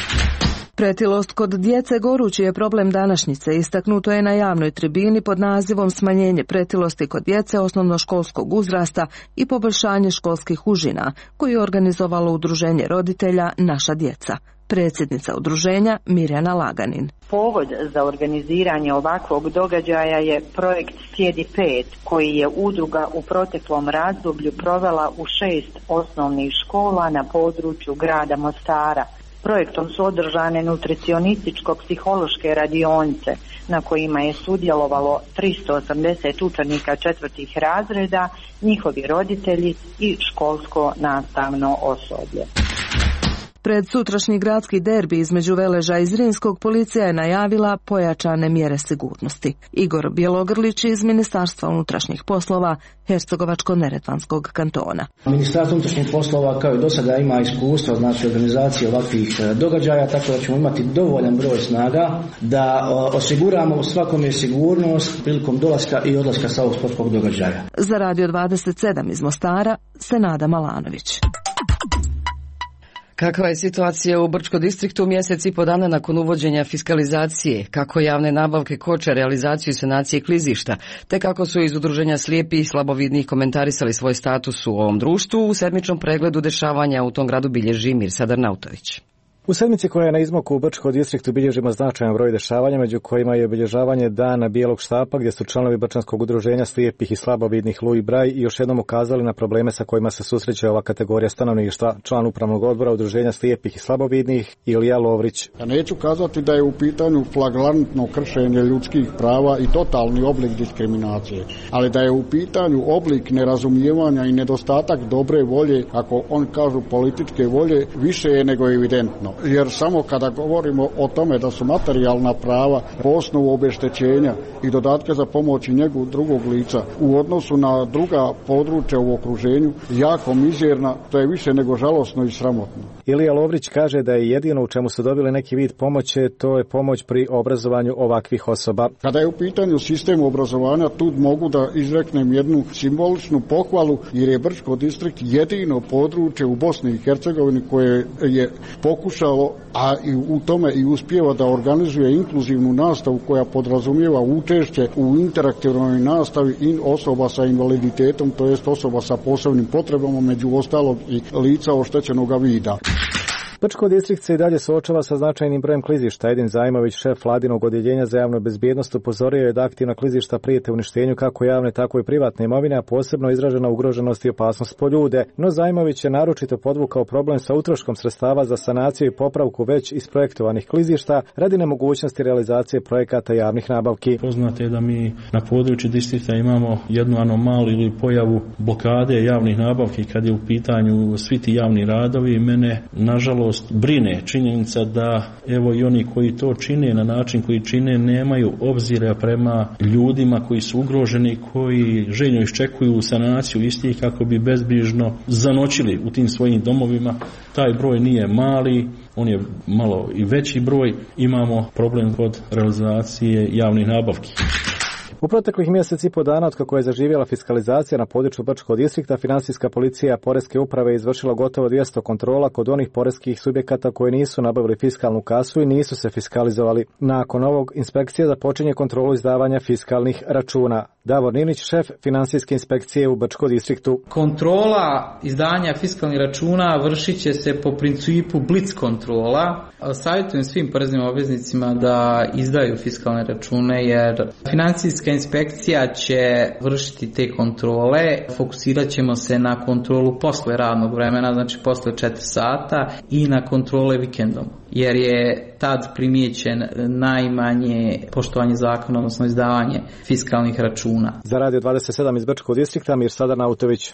Pretilost kod djece gorući je problem današnjice, istaknuto je na javnoj tribini pod nazivom Smanjenje pretilosti kod djece osnovnoškolskog uzrasta i poboljšanje školskih užina, koji je organizovalo udruženje roditelja Naša djeca. Predsjednica udruženja Mirjana Laganin. Povod za organiziranje ovakvog događaja je projekt Sjedi 5, koji je udruga u proteklom razdoblju provela u 6 osnovnih škola na području grada Mostara. Projektom su održane nutricionističko-psihološke radionice na kojima je sudjelovalo 380 učenika 4. razreda, njihovi roditelji i školsko nastavno osoblje. Pred sutrašnji gradski derbi između Veleža i Zrinskog policija je najavila pojačane mjere sigurnosti. Igor Bjelogrlić iz Ministarstva unutrašnjih poslova Hercegovačko-neretvanskog kantona. Ministarstvo unutrašnjih poslova kao i do sada ima iskustva znači organizacije ovakvih događaja, tako da ćemo imati dovoljan broj snaga da osiguramo svakome sigurnost prilikom dolaska i odlaska sa ovog sportskog događaja. Za Radio 27 iz Mostara, Senada Malanović. Kakva je situacija u Brčko distriktu mjesec i po dana nakon uvođenja fiskalizacije, kako javne nabavke koče realizaciju sanacije klizišta, te kako su iz udruženja slijepih i slabovidnih komentarisali svoj status u ovom društvu, u sedmičnom pregledu dešavanja u tom gradu bilježi Mirsad Arnautović. U sedmici koja je na izmaku u Brčkom distriktu bilježimo značajan broj dešavanja, među kojima je obilježavanje Dana bijelog štapa, gdje su članovi Brčanskog udruženja slijepih i slabovidnih Luj Braj i još jednom ukazali na probleme sa kojima se susreće ova kategorija stanovništva. Član upravnog odbora udruženja slijepih i slabovidnih Ilija Lovrić. Ja neću kazati da je u pitanju flagrantno kršenje ljudskih prava i totalni oblik diskriminacije, ali da je u pitanju oblik nerazumijevanja i nedostatak dobre volje, ako on kažu političke volje, više je nego evidentno. Jer samo kada govorimo o tome da su materijalna prava po osnovu obeštećenja i dodatka za pomoć i njegu drugog lica u odnosu na druga područja u okruženju jako mizerna, to je više nego žalosno i sramotno. Ilija Lovrić kaže da je jedino u čemu su dobili neki vid pomoći, to je pomoć pri obrazovanju ovakvih osoba. Kada je u pitanju sistem obrazovanja, tu mogu da izreknem jednu simboličnu pohvalu, jer je Brčko distrikt jedino područje u Bosni i Hercegovini koje je pokušalo, a i u tome i uspijeva da organizuje inkluzivnu nastavu koja podrazumijeva učešće u interaktivnoj nastavi i osoba sa invaliditetom, to jest osoba sa posebnim potrebama, među ostalog i lica oštećenog vida. Brčko distrikt se i dalje suočava sa značajnim brojem klizišta. Edin Zajmović, šef vladinog odjeljenja za javnu bezbjednost, upozorio je da aktivna klizišta prijete uništenju kako javne, tako i privatne imovine, a posebno izražena ugroženost i opasnost po ljude. No Zajmović je naročito podvukao problem sa utroškom sredstava za sanaciju i popravku već isprojektovanih klizišta radi nemogućnosti realizacije projekata javnih nabavki. Poznato je da mi na području distrikta imamo jednu anomaliju ili pojavu blokade javnih nabavki kad je u pitanju svi ti javni radovi. Mene, nažalost, brine činjenica da evo i oni koji to čine na način koji čine nemaju obzira prema ljudima koji su ugroženi, koji željno iščekuju sanaciju istih kako bi bezbrižno zanoćili u tim svojim domovima. Taj broj nije mali, on je malo i veći broj. Imamo problem kod realizacije javnih nabavki. U proteklih mjesec i po dana od kako je zaživjela fiskalizacija na području Brčkog distrikta, financijska policija Poreske uprave izvršila gotovo 200 kontrola kod onih poreskih subjekata koji nisu nabavili fiskalnu kasu i nisu se fiskalizovali. Nakon ovog inspekcija započinje kontrolu izdavanja fiskalnih računa. Davor Ninić, šef financijske inspekcije u Brčkom distriktu. Kontrola izdanja fiskalnih računa vršit će se po principu blic kontrola. Savjetujem svim poreznim obveznicima da izdaju fiskalne račune jer financijska inspekcija će vršiti te kontrole. Fokusirat ćemo se na kontrolu posle radnog vremena, znači posle 4 sata i na kontrole vikendom, jer je tad primijećen najmanje poštovanje zakona, odnosno izdavanje fiskalnih računa. Za Radio 27 iz Brčkog distrikta Mirsad Arnautović.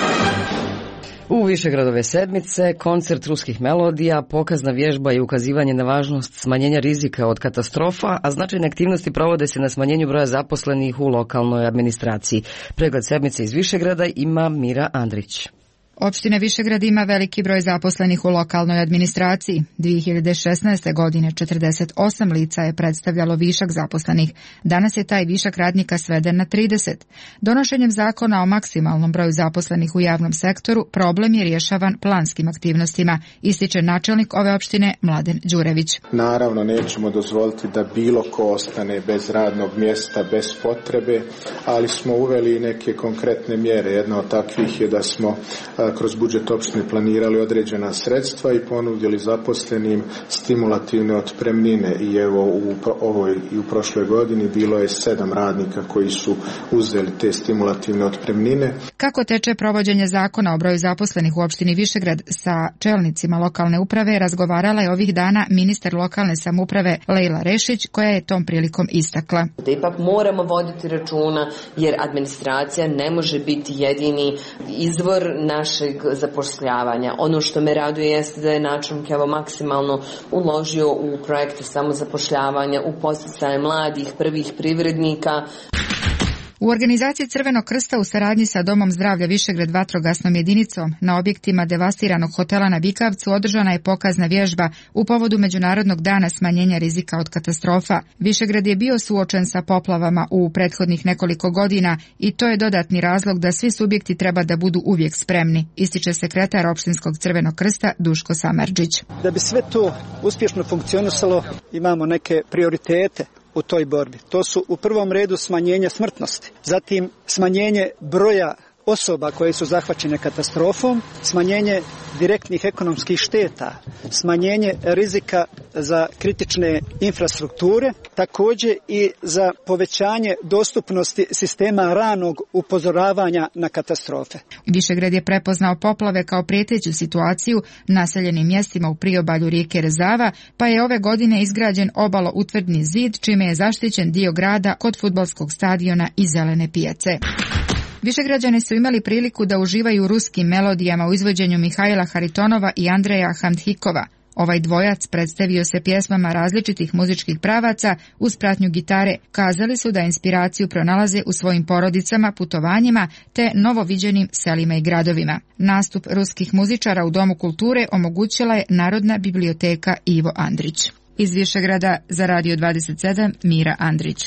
U više gradove sedmice, koncert ruskih melodija, pokazna vježba i ukazivanje na važnost smanjenja rizika od katastrofa, a značajne aktivnosti provode se na smanjenju broja zaposlenih u lokalnoj administraciji. Pregled sedmice iz Višegrada ima Mira Andrić. Opština Višegrad ima veliki broj zaposlenih u lokalnoj administraciji. 2016. godine 48 lica je predstavljalo višak zaposlenih. Danas je taj višak radnika sveden na 30. Donošenjem zakona o maksimalnom broju zaposlenih u javnom sektoru problem je rješavan planskim aktivnostima, ističe načelnik ove opštine Mladen Đurević. Naravno nećemo dozvoliti da bilo ko ostane bez radnog mjesta, bez potrebe, ali smo uveli neke konkretne mjere. Jedna od takvih je da smo kroz budžet opštine planirali određena sredstva i ponudili zaposlenim stimulativne otpremnine i evo u ovoj i u prošloj godini bilo je 7 radnika koji su uzeli te stimulativne otpremnine. Kako teče provođenje zakona o broju zaposlenih u opštini Višegrad sa čelnicima lokalne uprave razgovarala je ovih dana ministar lokalne samouprave Lejla Rešić, koja je tom prilikom istakla. Da ipak moramo voditi računa jer administracija ne može biti jedini izvor naše našeg zapošljavanja. Ono što me raduje jeste da je načelnik maksimalno uložio u projekte samozapošljavanja, u podsticaje mladih, prvih privrednika. U organizaciji Crvenog krsta u saradnji sa Domom zdravlja Višegrad vatrogasnom jedinicom na objektima devastiranog hotela na Vikavcu održana je pokazna vježba u povodu Međunarodnog dana smanjenja rizika od katastrofa. Višegrad je bio suočen sa poplavama u prethodnih nekoliko godina i to je dodatni razlog da svi subjekti treba da budu uvijek spremni, ističe sekretar Opštinskog Crvenog krsta Duško Samardžić. Da bi sve to uspješno funkcionisalo, imamo neke prioritete u toj borbi. To su u prvom redu smanjenje smrtnosti, zatim smanjenje broja osoba koje su zahvaćene katastrofom, smanjenje direktnih ekonomskih šteta, smanjenje rizika za kritične infrastrukture, također i za povećanje dostupnosti sistema ranog upozoravanja na katastrofe. Višegrad je prepoznao poplave kao prijeteću situaciju naseljenim mjestima u priobalju rijeke Rezava, pa je ove godine izgrađen obalo-utvrdni zid, čime je zaštićen dio grada kod fudbalskog stadiona i Zelene pijace. Višegrađani su imali priliku da uživaju u ruskim melodijama u izvođenju Mihajla Haritonova i Andreja Handhikova. Ovaj dvojac predstavio se pjesmama različitih muzičkih pravaca uz pratnju gitare. Kazali su da inspiraciju pronalaze u svojim porodicama, putovanjima te novoviđenim selima i gradovima. Nastup ruskih muzičara u Domu kulture omogućila je Narodna biblioteka Ivo Andrić. Iz Višegrada za Radio 27 Mira Andrić.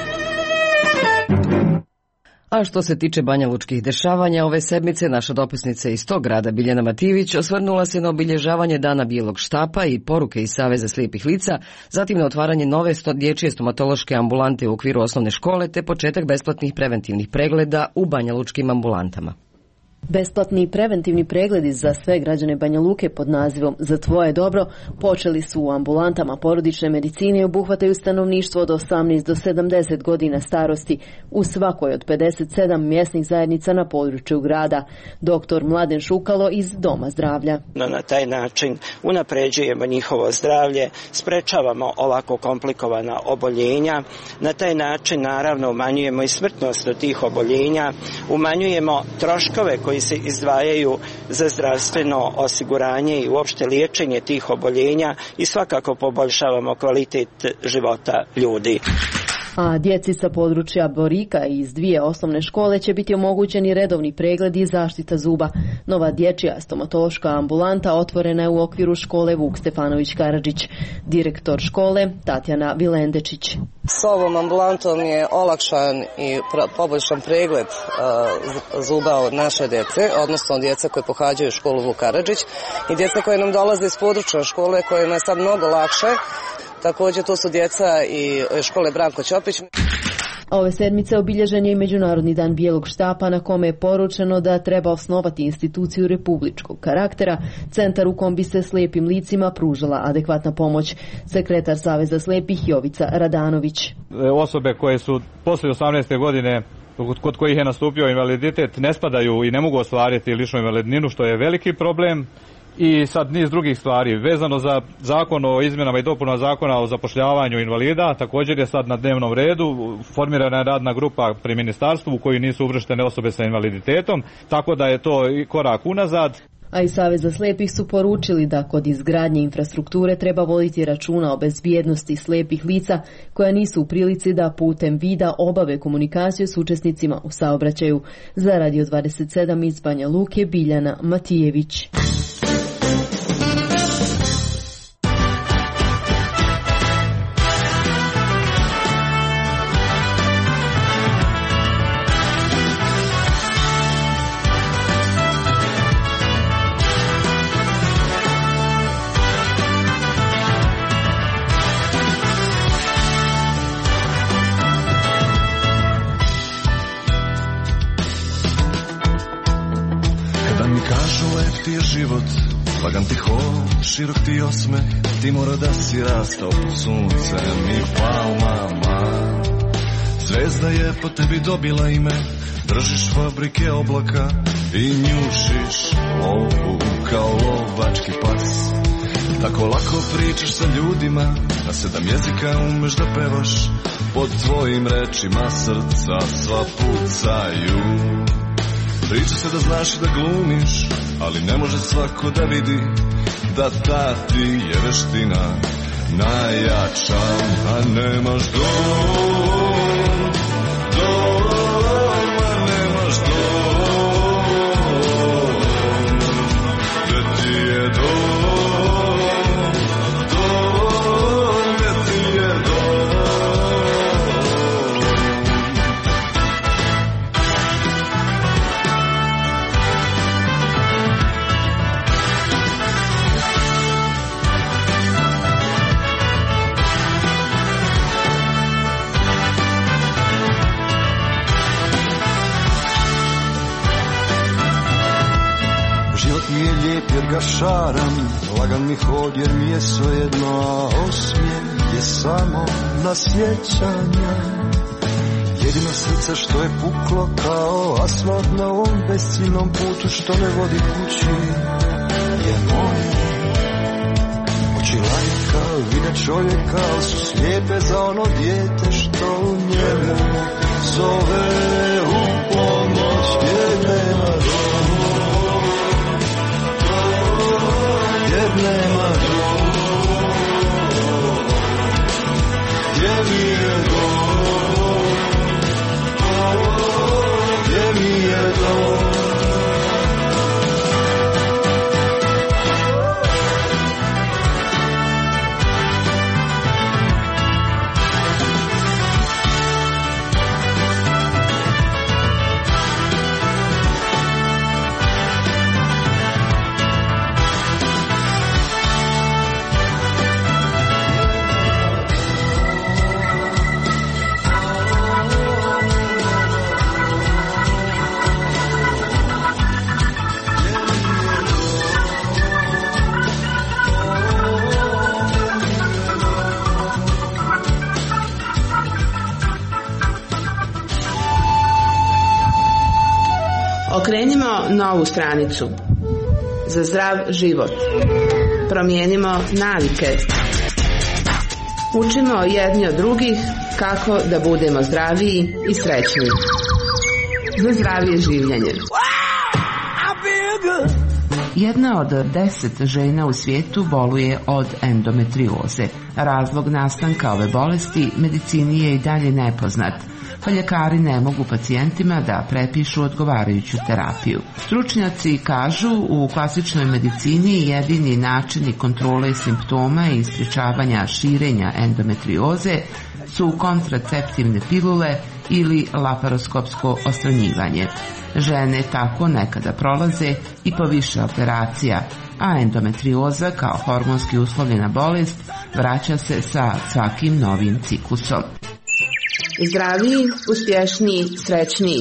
A što se tiče banjalučkih dešavanja, ove sedmice naša dopisnica iz tog grada Biljana Matijević osvrnula se na obilježavanje Dana bijelog štapa i poruke iz Saveza slijepih lica, zatim na otvaranje nove dječje stomatološke ambulante u okviru osnovne škole te početak besplatnih preventivnih pregleda u banjalučkim ambulantama. Besplatni preventivni pregledi za sve građane Banja Luke pod nazivom Za tvoje dobro počeli su u ambulantama porodične medicine i obuhvataju stanovništvo od 18 do 70 godina starosti u svakoj od 57 mjesnih zajednica na području grada. Dr. Mladen Šukalo iz Doma zdravlja. Na taj način unapređujemo njihovo zdravlje, sprečavamo ovako komplikovana oboljenja, na taj način naravno umanjujemo i smrtnost od tih oboljenja, umanjujemo troškove koji se izdvajaju za zdravstveno osiguranje i uopšte liječenje tih oboljenja i svakako poboljšavamo kvalitet života ljudi. A djeci sa područja Borika iz 2 osnovne škole će biti omogućeni redovni pregledi i zaštita zuba. Nova dječja stomatološka ambulanta otvorena je u okviru škole Vuk Stefanović Karadžić. Direktor škole Tatjana Vilendečić. S ovom ambulantom je olakšan i poboljšan pregled zuba od naše djece, odnosno djeca koje pohađaju školu Vuk Karadžić i djeca koje nam dolaze iz područja škole kojima je sad mnogo lakše. Također to su djeca i škole Branko Ćopić. A ove sedmice obilježen je i Međunarodni dan bijelog štapa na kome je poručeno da treba osnovati instituciju republičkog karaktera, centar u kom bi se slijepim licima pružala adekvatna pomoć. Sekretar Saveza slijepih Jovica Radanović. Osobe koje su poslije 18. godine kod kojih je nastupio invaliditet ne spadaju i ne mogu ostvariti ličnu invalidninu, što je veliki problem. I sad niz drugih stvari. Vezano za zakon o izmjenama i dopunama zakona o zapošljavanju invalida, također je sad na dnevnom redu, formirana je radna grupa pri ministarstvu u koju nisu uvrštene osobe sa invaliditetom, tako da je to i korak unazad. A i Saveza slijepih su poručili da kod izgradnje infrastrukture treba voditi računa o bezbjednosti slijepih lica koja nisu u prilici da putem vida obave komunikaciju s učesnicima u saobraćaju. Za Radio 27 iz Banja Luke Biljana Matijević. Lagan ti hod, širok ti osmeh, ti mora da si rastao pod suncem i palmama. Zvezda je po tebi dobila ime, držiš fabrike oblaka i njušiš lovu kao lovački pas. Tako lako pričaš sa ljudima, na 7 jezika umeš da pevaš, pod tvojim rečima srca sva pucaju. Priča se da znaš i da glumiš, ali ne može svako da vidi da ta ti je veština najjača, a nemaš dom, a nemaš dom, gde ti je dom, gde ti je dom. Mi je lijep jer ga šaram, lagan mi hod jer mi je svejedno, a osmijeh je samo na sjećanja. Jedino srce što je puklo kao asfalt na ovom besciljnom putu što ne vodi kući je moje. Oči lajka vide čovjeka, ali su slijepe za ono dijete što u njemu zove u pomoć jer nema doma. Nema dom, gdje mi je dom, gdje mi je dom. Okrenimo novu stranicu za zdrav život. Promijenimo navike. Učimo jedni od drugih kako da budemo zdraviji i srećniji. Za zdravije življenje. Jedna od 10 žena u svijetu boluje od endometrioze. Razlog nastanka ove bolesti medicini je i dalje nepoznat, pa ljekari ne mogu pacijentima da prepišu odgovarajuću terapiju. Stručnjaci kažu u klasičnoj medicini jedini načini kontrole simptoma i sprječavanja širenja endometrioze su kontraceptivne pilule ili laparoskopsko odstranjivanje. Žene tako nekada prolaze i po više operacija, a endometrioza kao hormonski uslovljena bolest vraća se sa svakim novim ciklusom. Zdraviji, uspješniji, srećniji.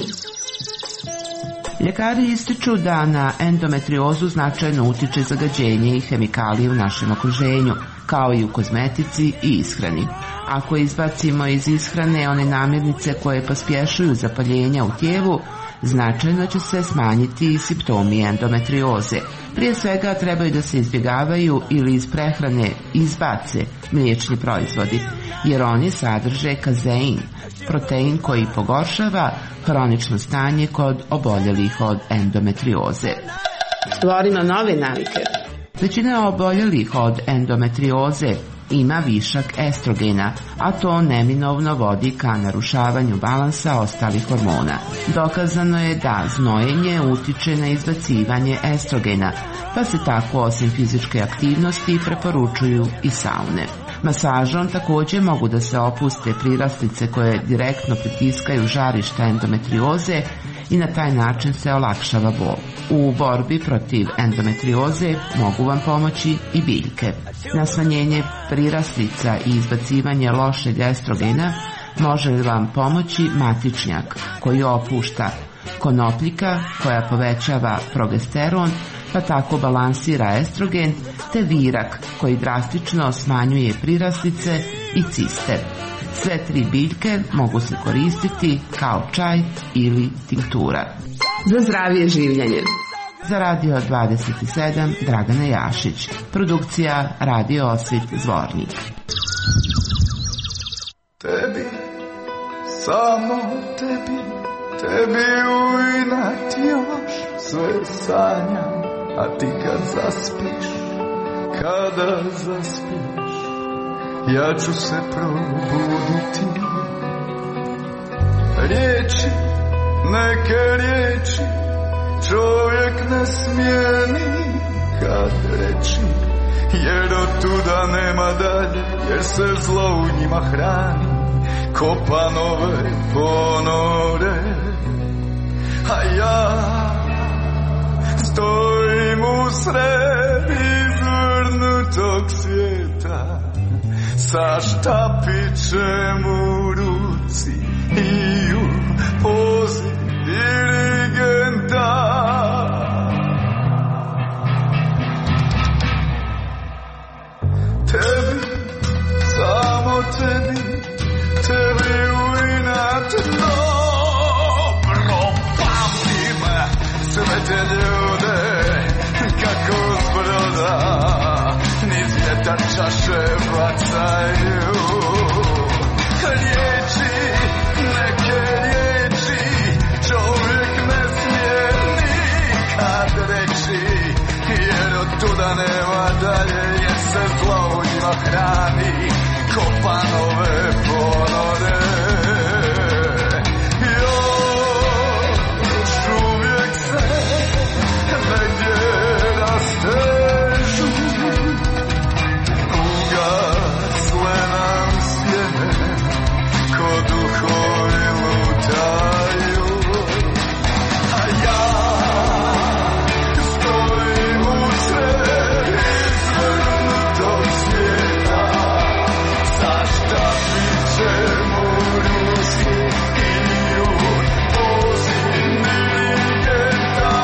Ljekari ističu da na endometriozu značajno utiče zagađenje i hemikalije u našem okruženju, kao i u kozmetici i ishrani. Ako izbacimo iz ishrane one namirnice koje pospješuju zapaljenja u tijelu, značajno će se smanjiti i simptomi endometrioze. Prije svega trebaju da se izbjegavaju ili iz prehrane izbace mliječni proizvodi, jer oni sadrže kazein, protein koji pogoršava hronično stanje kod oboljelih od endometrioze. Stvorimo nove navike. Većina oboljelih od endometrioze ima višak estrogena, a to neminovno vodi ka narušavanju balansa ostalih hormona. Dokazano je da znojenje utiče na izbacivanje estrogena, pa se tako osim fizičke aktivnosti preporučuju i saune. Masažom također mogu da se opuste priraslice koje direktno pritiskaju žarište endometrioze i na taj način se olakšava bol. U borbi protiv endometrioze mogu vam pomoći i biljke. Na smanjenje priraslica i izbacivanje lošeg estrogena može vam pomoći matičnjak koji opušta, konopljika koja povećava progesteron pa tako balansira estrogen, te virak koji drastično smanjuje priraslice i ciste. Sve tri biljke mogu se koristiti kao čaj ili tinktura. Za zdravije življenje. Za Radio 27 Dragana Jašić. Produkcija Radio Osvit Zvornik. Tebi, samo tebi, tebi u inat još sve sanjam, a ti kad zaspiš, ja ću se probuditi. Riječi, neke riječi, čovjek ne smije nikad reći, jer od tuda nema dalje, jer se zlo u njima hrani, kopa nove ponore. A ja stojim u sred izvrnutog svijeta, sa štapićem u ruci i u pozi dirigenta. Tebi, samo tebi u inat dobro pamtim sve te ljude kako zbroda niz vjetar čaše bacaju. Riječi, neke riječi, čovjek ne smije nikad reći, jer od tuda nema dalje, jer se zlo u njima hrani, kopa nove ponore. Još uvijek se negdje rastežu, ugasle nam sjene, ko duhovi lutaju. A ja stojim u sred izvrnutog svijeta, sa štapićem u ruci i u pozi dirigenta.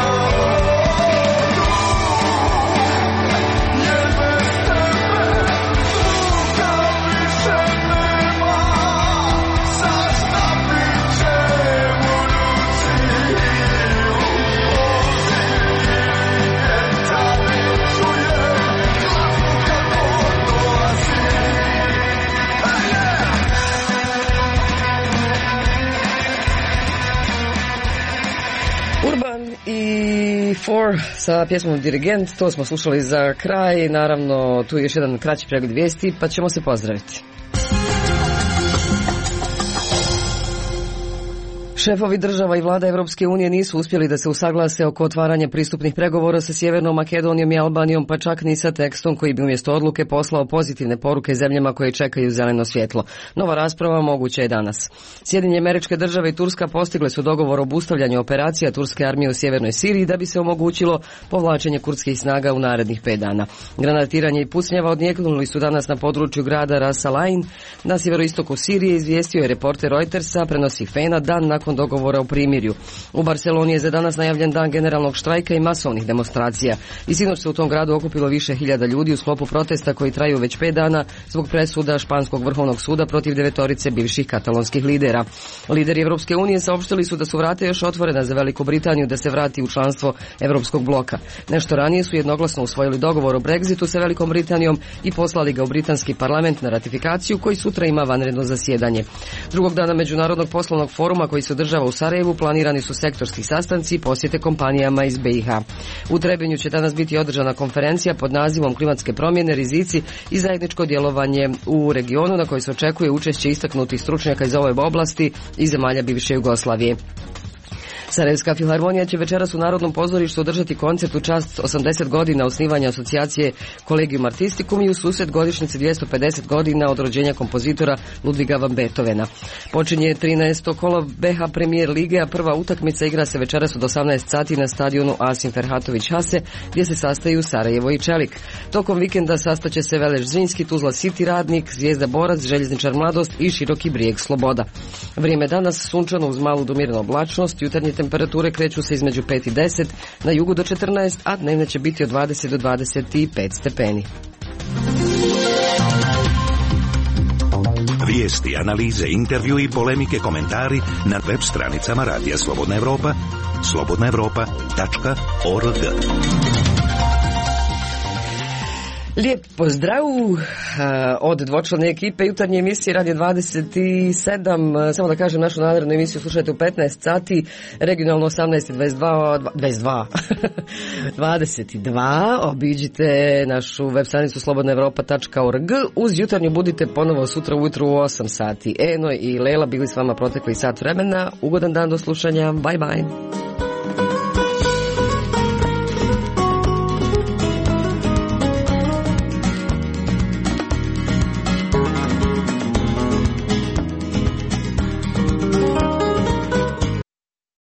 Jer bez tebe zvuka više nema, sa štapićem u ruci i u pozi dirigenta. Čujem kako dolazi. Urban i Four sa pjesmom Dirigent, to smo slušali za kraj. Naravno, tu je još jedan kraći pregled vijesti, pa ćemo se pozdraviti. Šefovi država i vlada Evropske unije nisu uspjeli da se usaglase oko otvaranja pristupnih pregovora sa Sjevernom Makedonijom i Albanijom, pa čak ni sa tekstom koji bi umjesto odluke poslao pozitivne poruke zemljama koje čekaju zeleno svjetlo. Nova rasprava moguća je danas. Sjedinjene Američke Države i Turska postigle su dogovor o obustavljanju operacija turske armije u sjevernoj Siriji da bi se omogućilo povlačenje kurdskih snaga u narednih 5 dana. Granatiranje i pucnjava odjeknuli su danas na području grada Ras Al-Ain na sjeveroistoku Sirije, izvijestio je reporter Reutersa, prenosi Fena, dan nakon dogovora o primirju. U Barceloni je za danas najavljen dan generalnog štrajka i masovnih demonstracija. I sinoć se u tom gradu okupilo više hiljada ljudi u sklopu protesta koji traju već 5 dana zbog presuda Španskog vrhovnog suda protiv 9 bivših katalonskih lidera. Lideri Evropske unije saopštili su da su vrata još otvorena za Veliku Britaniju da se vrati u članstvo Evropskog bloka. Nešto ranije su jednoglasno usvojili dogovor o Brexitu sa Velikom Britanijom i poslali ga u britanski parlament na ratifikaciju, koji sutra ima vanredno zasjedanje. Drugog dana Međunarodnog poslovnog foruma koji se održava u Sarajevu planirani su sektorski sastanci i posjete kompanijama iz BiH. U Trebinju će danas biti održana konferencija pod nazivom Klimatske promjene, rizici i zajedničko djelovanje u regionu, na kojoj se očekuje učešće istaknutih stručnjaka iz ove oblasti i zemalja bivše Jugoslavije. Sarajevska filharmonija će večeras u Narodnom pozorištu održati koncert u čast 80 godina osnivanja asocijacije Collegium Artisticum i u susret godišnjice 250 godina od rođenja kompozitora Ludviga van Beethovena. Počinje 13. kolo BH Premier Lige, a prva utakmica igra se večeras od 18 sati na stadionu Asim Ferhatović Hase, gdje se sastaju Sarajevo i Čelik. Tokom vikenda sastaće se Veleš Zrinski, Tuzla City Radnik, Zvijezda Borac, Željezničar Mladost i Široki Brijeg Sloboda. Vrijeme danas sunčano uz malu do mirnu oblačnost, jutarnje temperature kreću se između 5 i 10, na jugu do 14, a dnevne će biti od 20 do 25 stepeni. Vijesti, analize, intervju i polemike, komentari na web stranicama Radija Slobodna Evropa, slobodnaevropa.org. Lijep pozdrav od dvočlane ekipe jutarnje emisije Radio 27. Samo da kažem, našu narednu emisiju slušajte u 15 sati, regionalno 22. Obiđite našu web stranicu slobodnaevropa.org. Uz jutarnju budite ponovo sutra ujutru u 8 sati. Eno i Lela bili s vama protekli sat vremena. Ugodan dan do slušanja. Bye bye.